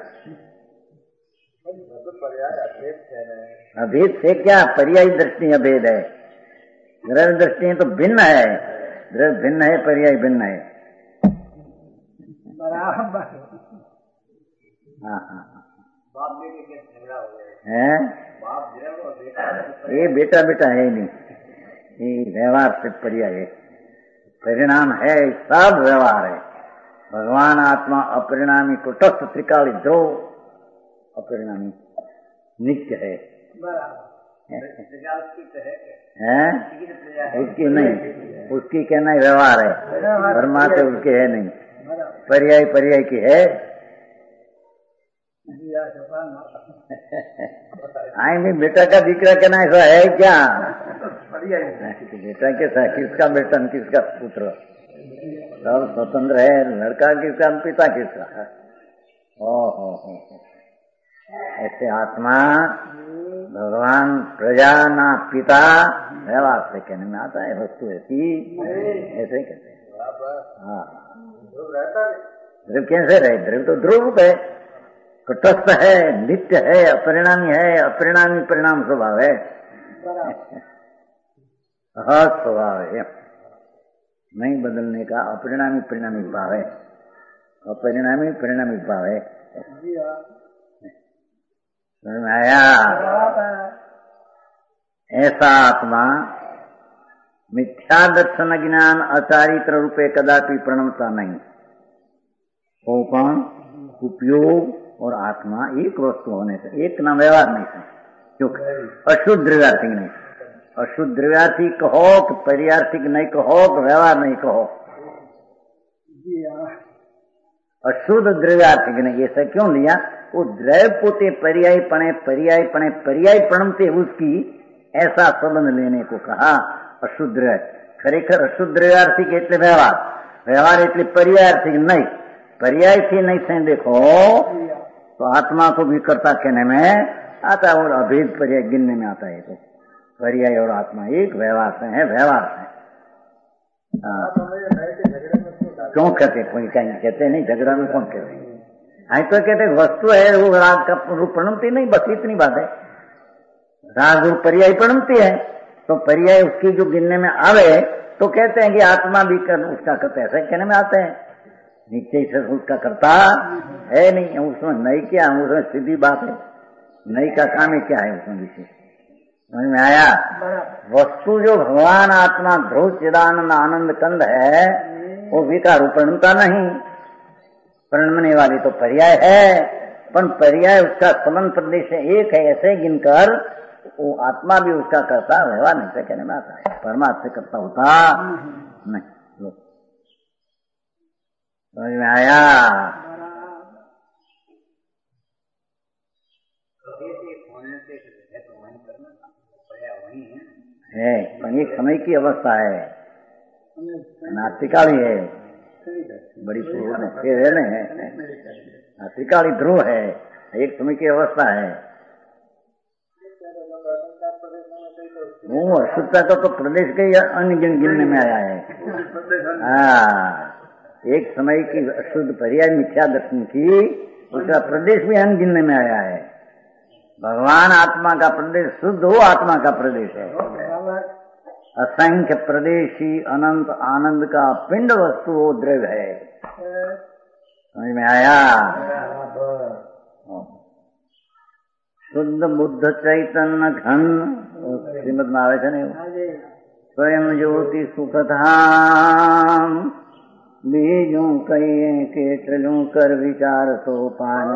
अभेद से क्या? पर्यायी दृष्टि अभेद है, द्रव्य दृष्टि तो भिन्न है, द्रव्य भिन्न है, पर्याय भिन्न है। हाँ हाँ बाप बेटे के झगड़ा हो गया है, बाप ये बेटा बेटा है नहीं, ये व्यवहार से पर्याय है, परिणाम है, सब व्यवहार है। भगवान आत्मा अपरिणामी कुटस्थ त्रिकाली ध्रुव अपरिणामी नित्य है, उसकी नहीं, उसकी कहना ही व्यवहार है, परमात्मा उसके है नहीं, पर्याय पर्याय की है। आई भी बेटा का दीकरा कहना ऐसा है क्या? बेटा कैसा, किसका बेटा किसका पुत्र, सब स्वतंत्र है, लड़का किसका पिता किसका। हो ऐसे आत्मा भगवान प्रजा ना पिता व्यवहार से कहने में आता है, वस्तु ऐसी ऐसे कहते हैं। हाँ ध्रुव कैसे रहे? ध्रुव तो ध्रुव रूप है, कुटस्थ है, नित्य है, अपरिणामी है, अपरिणामी परिणाम स्वभाव है, सहज स्वभाव है, नहीं बदलने का अपरिणामी परिणामी भाव है, अपरिणामी परिणामी भाव है। समझ में आया? ऐसा आत्मा मिथ्या दर्शन ज्ञान अचारित्र रूपे कदापि प्रणमता नहीं। सोपन उपयोग और आत्मा एक वस्तु होने से, एक ना व्यवहार नहीं से, क्योंकि अशुद्ध द्रव्यार्थी नहीं, अशुद्ध द्रव्यार्थी कहो कि पर्यार्थिक नहीं कहो कि व्यवहार नहीं कहो, अशुद्ध द्रव्यार्थिक नहीं। ऐसा क्यों लिया? वो द्रव्य पोते पर्याय प्रणमते उसकी ऐसा संबंध लेने को कहा अशुद्ध द्रव्य। खरेखर अशुद्ध द्रव्यार्थिक એટલે व्यवहार, व्यवहार એટલે पर्यायार्थिक नहीं, पर्याय से नहीं से देखो तो आत्मा को भी कर्ता कहने में आता है और अभेद पर्याय गिनने में आता है। तो पर्याय और आत्मा एक व्यवहार से है, व्यवहार से। क्यों कहते? कोई कहीं कहते नहीं, झगड़ा में कौन कहते? आई तो कहते वस्तु है वो राग का रूप प्रणमती नहीं, बस इतनी बात है। राग रूप पर्याय प्रणमती है, तो पर्याय उसकी जो गिनने में आवे तो कहते हैं कि आत्मा भी उसका करता है, ऐसा कहने में आते हैं। नीचे से उसका करता है नहीं, उसमें नहीं क्या, उसमें सीधी बात है, नहीं का काम ही क्या है उसमें विशेष। समझ में आया? वस्तु जो भगवान आत्मा ध्रुव चिदानंद आनंद कंद है वो विकार प्रणमता नहीं, प्रणमने वाली तो पर्याय है, पर पर्याय उसका संबंध प्रदेश एक है, ऐसे गिनकर वो आत्मा भी उसका करता व्यवहार नहीं से कहने में आता है, परमात्मा से करता होता नहीं। समझ में आया? है पर एक समय की अवस्था है, नास्तिकाली है, बड़ी है, नास्तिकाली ध्रुव है, एक समय की अवस्था है। वो अशुद्धता का तो प्रदेश के अन्य गिनने में आया है। हाँ, एक समय की अशुद्ध पर्याय मिथ्या दर्शन की उसका प्रदेश भी अन्य गिनने में आया है। भगवान आत्मा का प्रदेश शुद्ध हो आत्मा का प्रदेश है, असंख्य प्रदेशी अनंत आनंद का पिंड वस्तु वो द्रव्य है। समझ में आया? शुद्ध बुद्ध चैतन्य घन શ્રીમદ માં આવે છે ને સ્વયં જ્યોતિ સુખધામ બીજું કહીએ કેટલું કર વિચાર તો પાન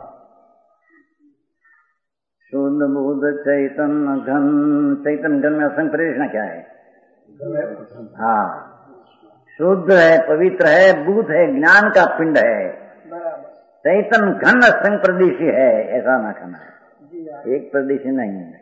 शुद्ध बुद्ध चैतन्य घन। चैतन्य घन में असंग प्रदेश क्या है? हाँ, शुद्ध है, पवित्र है, बुद्ध है, ज्ञान का पिंड है, चैतन्य घन असंग प्रदेशी है, ऐसा ना कहना है। एक प्रदेशी नहीं है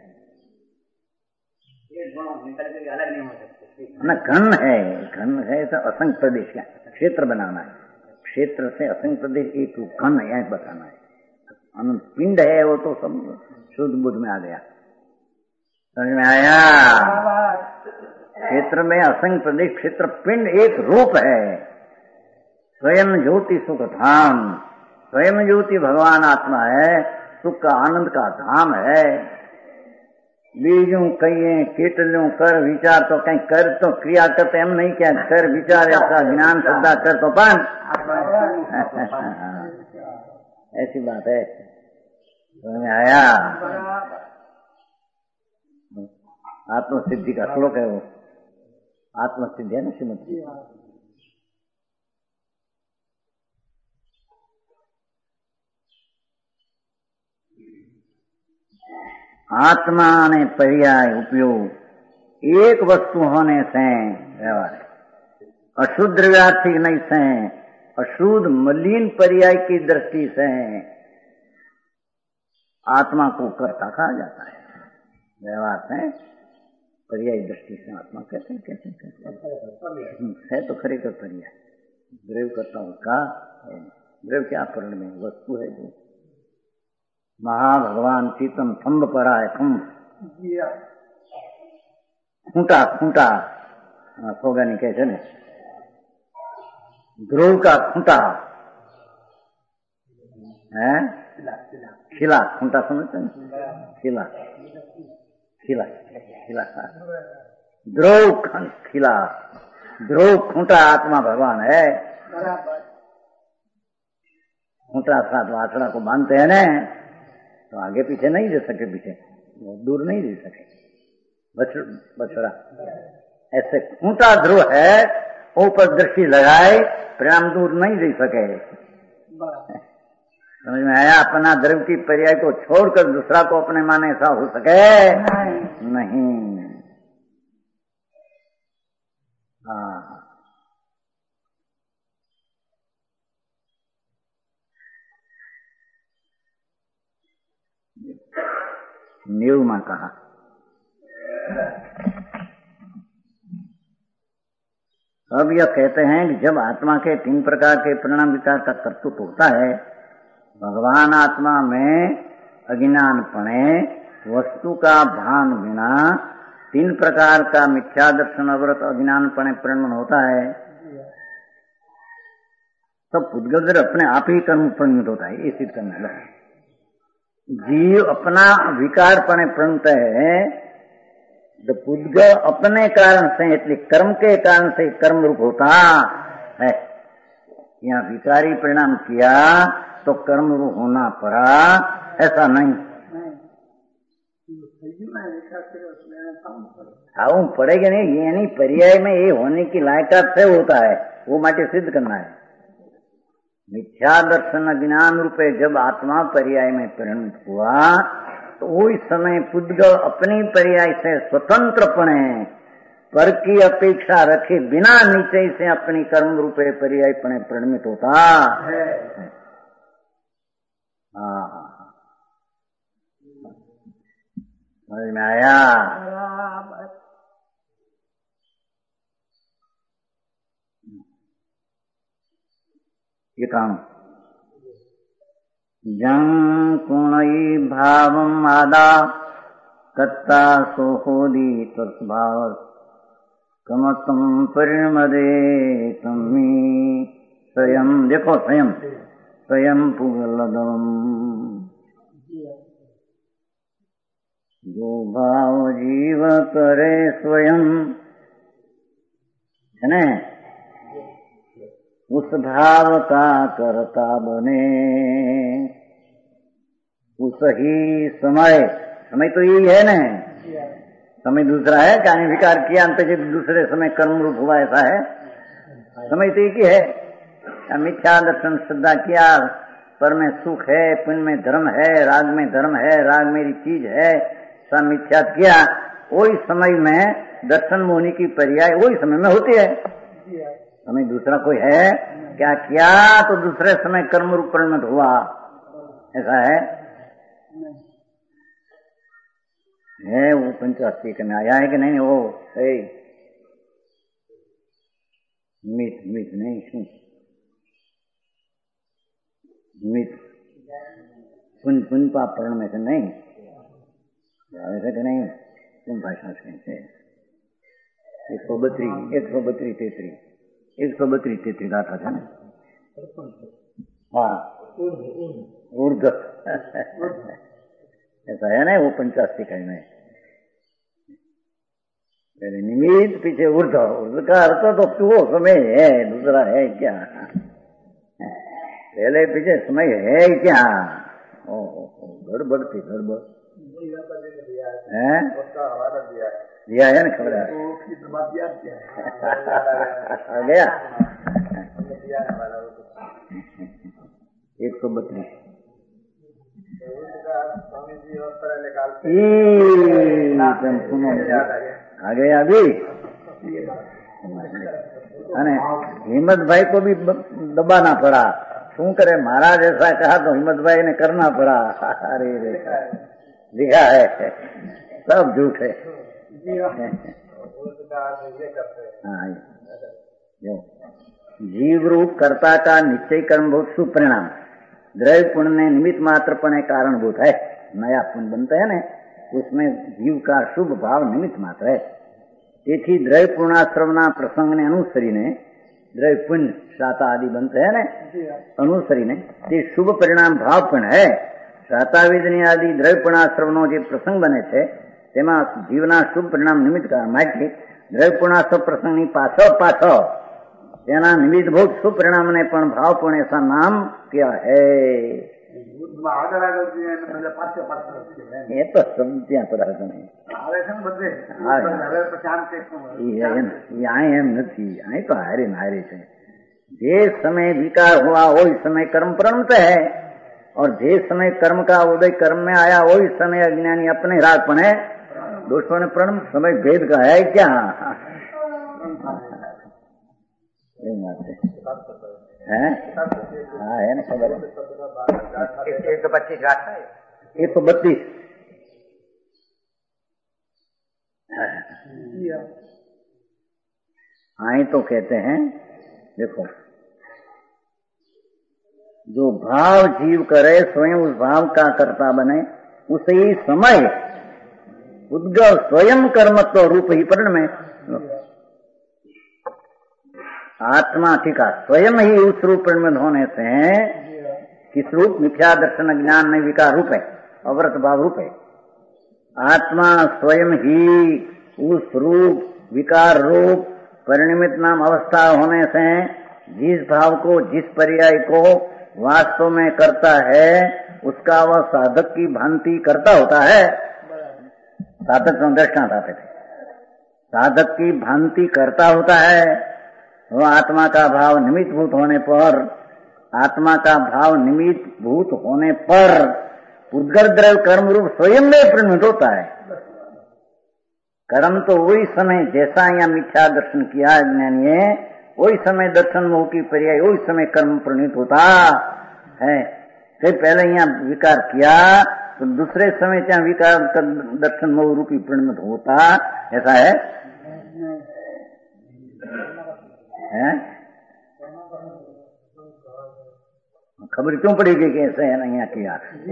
ना, घन है तो असंग प्रदेश क्या क्षेत्र बनाना है, क्षेत्र से असंग प्रदेश एक घन है बताना है। अनंत पिंड है वो तो सब शुद्ध बुद्ध में आ गया, समझ में आया? क्षेत्र में असंग प्रदेश, क्षेत्र पिंड एक रूप है। स्वयं ज्योति सुख धाम, स्वयं ज्योति भगवान आत्मा है, सुख का आनंद का धाम है। बीजू कहिए केटलू कर विचार तो कहीं कर तो क्रिया करते हम नहीं क्या कर विचार ऐसा ज्ञान श्रद्धा कर तो पान ऐसी बात है, समझ में आया? आत्मसिद्धि का श्लोक है वो, आत्मसिद्धि है ना श्रीमती। आत्मा ने पर्याय उपयोग एक वस्तु होने से व्यवहार है, अशुद्ध व्यार्थी नहीं से, अशुद्ध मलिन पर्याय की दृष्टि से आत्मा को कर्ता कहा जाता है। व्यवहार से पर्याय दृष्टि से आत्मा कहते हैं, है तो खरे का पर्याय। द्रव्य करता उसका द्रव्य क्या परण में वस्तु है जो महाभगवान चीतम थम्ब पड़ा है, थम्ब खूंटा खूंटा सोगानी कहते हैं, ध्रुव का खूंटा है, खिला खूंटा समझते हैं, खिला खिला खिला ध्रुव खिला ध्रुव खूंटा आत्मा भगवान है। खूंटा साथ वासड़ा को बांधते हैं ना तो आगे पीछे नहीं दे सके, पीछे दूर नहीं दे सके बछड़ा, ऐसे खूंटा ध्रुव है, ऊपर दृष्टि लगाए परिणाम दूर नहीं दे सके। समझ में आया? अपना द्रव्य की पर्याय को छोड़कर दूसरा को अपने माने ऐसा हो सके नहीं। हाँ, न्यू में कहा अब यह कहते हैं कि जब आत्मा के 3 प्रकार के परिणाम विकार का कर्तृत्व होता है, भगवान आत्मा में अज्ञान पणे वस्तु का भान बिना 3 प्रकार का मिथ्या दर्शन अवरत अज्ञान पणे परिणमन होता है, तब पुद्गल अपने आप ही कर्म परिणत होता है। ये सिद्ध करने लगा जीव अपना विकार पणे परिणत है, तो पुद्गल अपने कारण से इसलिए कर्म के कारण से कर्म रूप होता है। यहाँ विकारी परिणाम किया तो कर्म रूप होना पड़ा, ऐसा नहीं। हाँ पड़ेगा नहीं, ये नहीं पर्याय में ये होने की लायकात से होता है, वो माटे सिद्ध करना है। मिथ्या दर्शन ज्ञान रूपे जब आत्मा पर्याय में परिणत हुआ तो उस समय पुद्गल अपनी पर्याय से स्वतंत्रपणे पर की अपेक्षा रखे बिना नीचे से अपनी कर्म रूपे पर्याय पणे परिणमित होता है। समझ में आया? ये काम जं कुणई भावम आदा कत्ता सोहोदी तत्भाव कमतम परिणमदे तम्मी स्वयं, देखो स्वयं स्वयं पुगलदम, जो भाव जीव करे स्वयं है न, उस भाव का करता बने, उस ही समय, समय तो यही है न, समय दूसरा है, क्या नहीं विकार किया अंत दूसरे समय कर्म रूप हुआ, ऐसा है? समय तो एक ही है। मिथ्या दर्शन श्रद्धा किया, पर में सुख है, पुण्य में धर्म है, राग में धर्म है, राग मेरी चीज है, सब मिथ्या किया, वही समय में दर्शन मोहनी की पर्याय वही समय में होती है। समय दूसरा कोई है? क्या किया तो दूसरे समय कर्म रूप परिणत हुआ, ऐसा है? वो 85 में आया है कि नहीं? वो मीत नहीं, मीत पुण्य पाप परण में से नहीं, ऐसे कि नहीं? तुम भाषा से 132-33 गाथा है ना? हाँ, ऊर्ध ऐसा है ना? वो 85 में पहले निमित्त, पीछे ऊर्ध। ऊर्ध का अर्थ तो वो समय है, दूसरा है क्या? पहले पीछे समय है क्या? गड़बड़ थी, गड़बड़ है, दिया है ना? खबर आ गया 132 आ गया अभी। हिम्मत भाई को भी दबाना पड़ा, શું करे? महाराज ऐसा कहा तो हिम्मत भाई ने करना पड़ा। अरे लिखा है, सब झूठ है। हाँ, जीव रूप कर्ता का निश्चय कर्म बहुत सुपरिणाम द्रव्य पुण्य ने निमित्त मात्र पने कारणभूत है। नया पुण्य बनता है ना, उसमें जीव का शुभ भाव निमित्त मात्र है। તેથી દ્રવ્ય પૂર્ણાશ્રમના પ્રસંગને અનુસરીને દ્રવ્ય પુણ્ય શાતા આદि बनते हैं ने, અનુસરીને તે શુભ પરિણામ ભાવ પણ है। શાતાવિદની આદि દ્રવ્ય પૂર્ણાશ્રમનો જે પ્રસંગ બને છે તેમાં જીવના શુભ પરિણામ નિમિત્ત માટે દ્રવ્ય પૂર્ણાશ્રમ પ્રસંગની પાછળ તેના નિમિત્તભૂત શુભ પરિણામને પણ ભાવપૂર્ણ ऐसा नाम क्या है? ये तो सब ત્યાં પદાર્થો નહીં એમ નથી, અહીં તો હારે નારે છે। જે समय विकार हुआ वही समय कर्म प्रणत है, और जे समय कर्म का उदय कर्म में आया वही समय अज्ञानी अपने राग पण है, दोस्तों ने प्रणम समय भेद का है क्या? है हाँ है ना, खबर है। 132 आई तो कहते हैं, देखो जो भाव जीव करे स्वयं उस भाव का कर्ता बने, उसे ही समय उद्गव स्वयं कर्मत्व रूप ही परण में आत्मा ठीका स्वयं ही उस रूप में होने से किस रूप? मिथ्या दर्शन ज्ञान में विकार रूप है, अवरत भाव रूप है। आत्मा स्वयं ही उस रूप विकार रूप परिणमित नाम अवस्था होने से जिस भाव को, जिस पर्याय को वास्तव में करता है उसका वह साधक की भांति करता होता है। साधक दृष्टांत आते थे, साधक की भांति करता होता है। वह आत्मा का भाव निमित्त भूत होने पर, आत्मा का भाव निमित्त भूत होने पर उद्गत द्रव्य कर्म रूप स्वयं में परिणत होता है। कर्म तो वही समय जैसा यहाँ मिथ्या दर्शन किया ज्ञानी है, वही समय दर्शन मोह की पर्याय वही समय कर्म परिणत होता है। फिर पहले यहाँ विकार किया तो दूसरे समय क्या विकार दर्शन मोह रूपी परिणत होता, ऐसा है? खबर क्यों पड़ेगी कि ऐसे है ना यहाँ किया?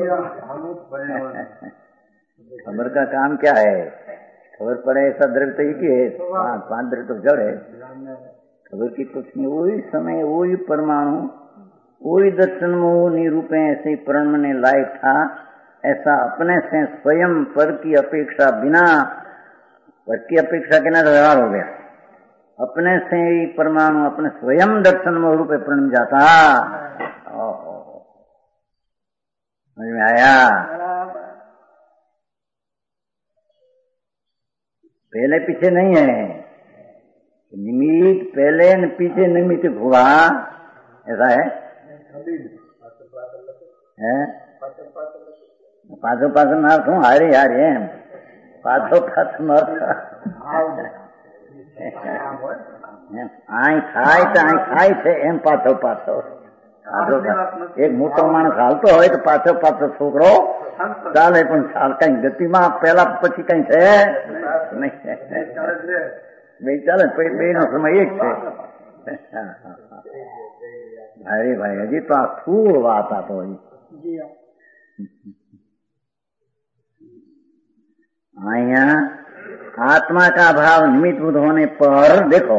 खबर का काम क्या है? खबर पड़े ऐसा द्रव्य तो एक ही है, 5 द्रव्य तो जड़ है। खबर की कुछ नहीं, वही समय वही परमाणु वही दर्शन मोहनी रूपे ऐसे ही प्रणमने लायक था। ऐसा अपने से स्वयं पर की अपेक्षा बिना, पर की अपेक्षा के ना व्यवहार हो गया। अपने से ही परमाणु अपने स्वयं दर्शन मोह रूपे प्रणम जाता। समझ में आया? पहले पीछे नहीं है, निमित्त पहले न पीछे निमित्त हुआ, ऐसा है? पाछो पाछो न अर्थ हूँ हारे हारे एम पाछो पाछो न अर्थ आई खाय છે એમ પાછો પાછો એક મોટો માણસ હાલતો હોય તો પાછો પાછો છોકરો ચાલે, પણ કઈ ગતિમાં પેલા પછી કઈ છે નહીં, બે ચાલે બે નો સમય એક છે. અરે ભાઈ હજી તો આ સ્થૂળ વાત આપો. અહીંયા आत्मा का भाव निमित्त होने पर देखो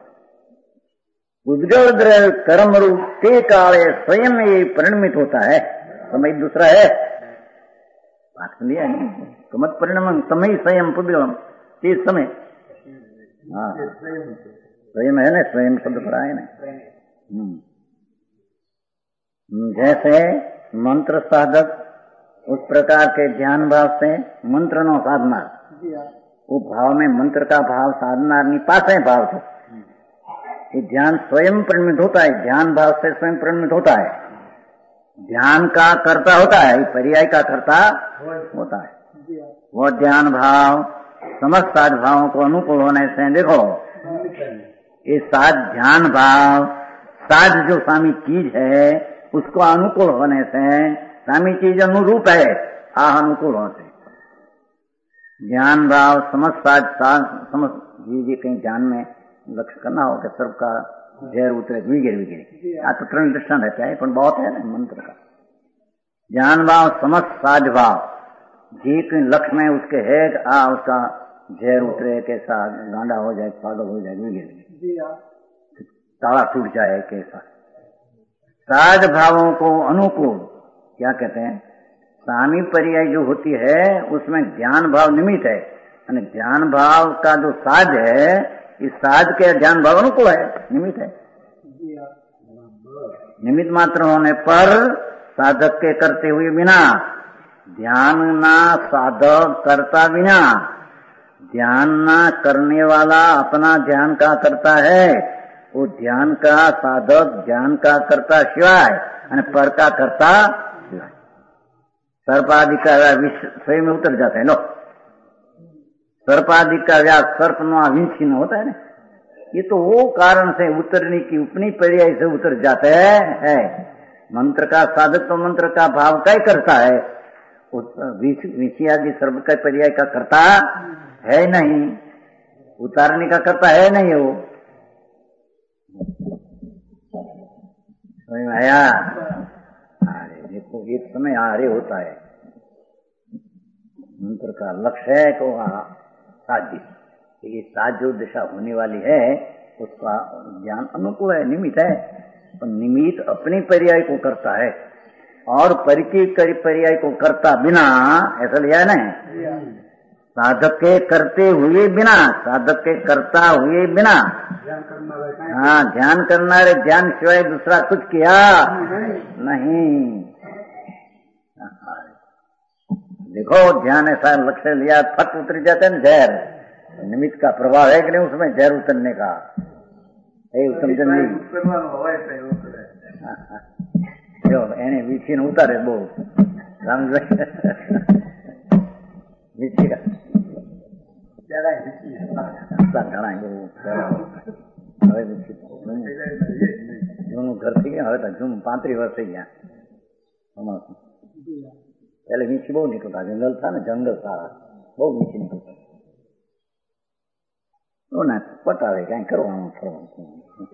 उद्गल द्रव्य कर्म रूप के काले स्वयं ये परिणमित होता है. समय दूसरा है, बात लिया नहीं तो मत परिणमन समय स्वयं पुद्गलम ते समय. हाँ स्वयं है ना, स्वयं शब्द पर आए ना. जैसे मंत्र साधक उस प्रकार के ध्यान भाव से मंत्र नो साधना, वो भाव में मंत्र का भाव साधना पास है भाव से ये ध्यान स्वयं परिणमित होता है, ध्यान भाव से स्वयं परिणमित होता है. ध्यान का कर्ता होता है, पर्याय का कर्ता होता है. वो ध्यान भाव समस्त साध भावों को अनुकूल होने से देखो ये साध ध्यान भाव साध जो स्वामी चीज है उसको अनुकूल होने से स्वामी चीज अनुरूप है, अनुकूल होते ध्यान भाव समस्त समस्त जी कहीं ध्यान में लक्ष्य करना हो कि सबका जहर उतरे वगैरह वगैरह. आ तो 3 दृष्टांत रहता है पण बहुत है ना मंत्र का. ध्यान भाव समस्त साध भाव जी कहीं लक्ष्य में उसके है उसका जहर उतरे, कैसा गांडा हो जाए, पागल हो जाए वगैरह, ताला टूट जाए, कैसा साध भावों को अनुकूल क्या कहते हैं. स्वामी पर्याय जो होती है उसमें ज्ञान भाव निमित्त है, और ध्यान भाव का जो साध है इस साध के ध्यान भाव अनुकूल है, निमित्त है. निमित्त मात्र होने पर साधक के करते हुए बिना, ध्यान ना साधक करता बिना, ध्यान ना करने वाला अपना ध्यान का करता है, वो ध्यान का साधक ध्यान का करता सिवाय और पर का करता सिवाय. सर्पादि का स्वयं में उतर जाता है. लो सर्पादि का व्यास सर्प नो विंची न होता है ना, ये तो वो कारण से उतरने की अपनी पर्याय से उतर जाते है. मंत्र का साधक तो मंत्र का भाव क्या करता है, विषय आदि सर्व का पर्याय का करता है नहीं, उतारने का करता है नहीं. वो समझ में आया? अरे देखो एक समय आरे होता है, मंत्र का लक्ष्य है तो साध्य, ये साध्य जो दिशा होने वाली है उसका ज्ञान अनुकूल है, निमित्त है. तो निमित्त अपनी पर्याय को करता है और पर की पर्याय को करता बिना, ऐसा लिया है ना. साधक के करते हुए बिना, साधक के करता हुए बिना, हाँ ध्यान करना रे ध्यान सिवाय दूसरा कुछ किया नहीं. देखो ध्यान ऐसा लक्ष्य लिया फट उतर जाता है ना जहर, निमित्त का प्रभाव है कि नहीं उसमें जहर उतरने का. जो એને વીછી ઉતારે બહુ સમજ વીછી કા ઘણા હવે જૂનું ઘર થઈ ગયા, હવે તો જૂન 35 વર્ષ થઈ ગયા. પેલે વીછી બહુ નીકળતા, જંગલ था ને, જંગલ સારા બહુ વીછી નીકળતા. ના પટાવે કઈ કરવાનું ફરવાનું.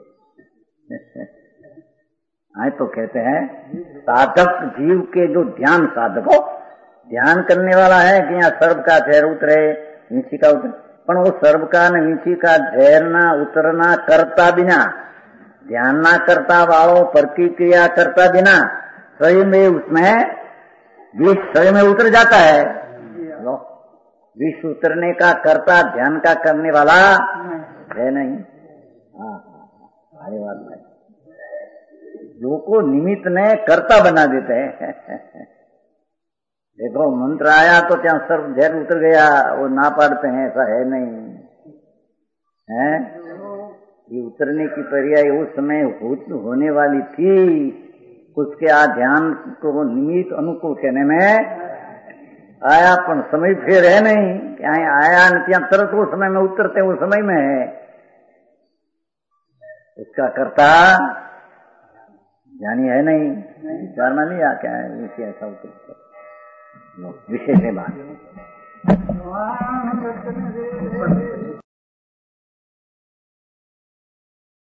हाँ तो कहते हैं साधक जीव के जो ध्यान साधक हो, ध्यान करने वाला है कि यहाँ सर्प का जहर उतरे, नीची का उतरे, पर वो सर्प का न नीची का जहर ना उतरना करता बिना, ध्यान ना करता वालों प्रतिक्रिया करता बिना स्वयं में उसमें विष स्वयं में उतर जाता है. विष उतरने का करता ध्यान का करने वाला है नहीं. हाँ अरे बात भाई, जो को निमित्त ने कर्ता बना देते हैं. देखो मंत्र आया तो त्या सर्व झेर उतर गया, वो ना पाड़ते हैं, ऐसा है नहीं है। ये उतरने की पर्याय उस समय होने वाली थी, उसके ध्यान को निमित्त अनुकूल कहने में आया, पण समय फिर है नहीं कि आया न त्या तरत वो समय में उतरते वो समय में है। उसका कर्ता ज्ञानी है नहीं, विचार में लिया क्या है इसे ऐसा उतर विशेष है बात।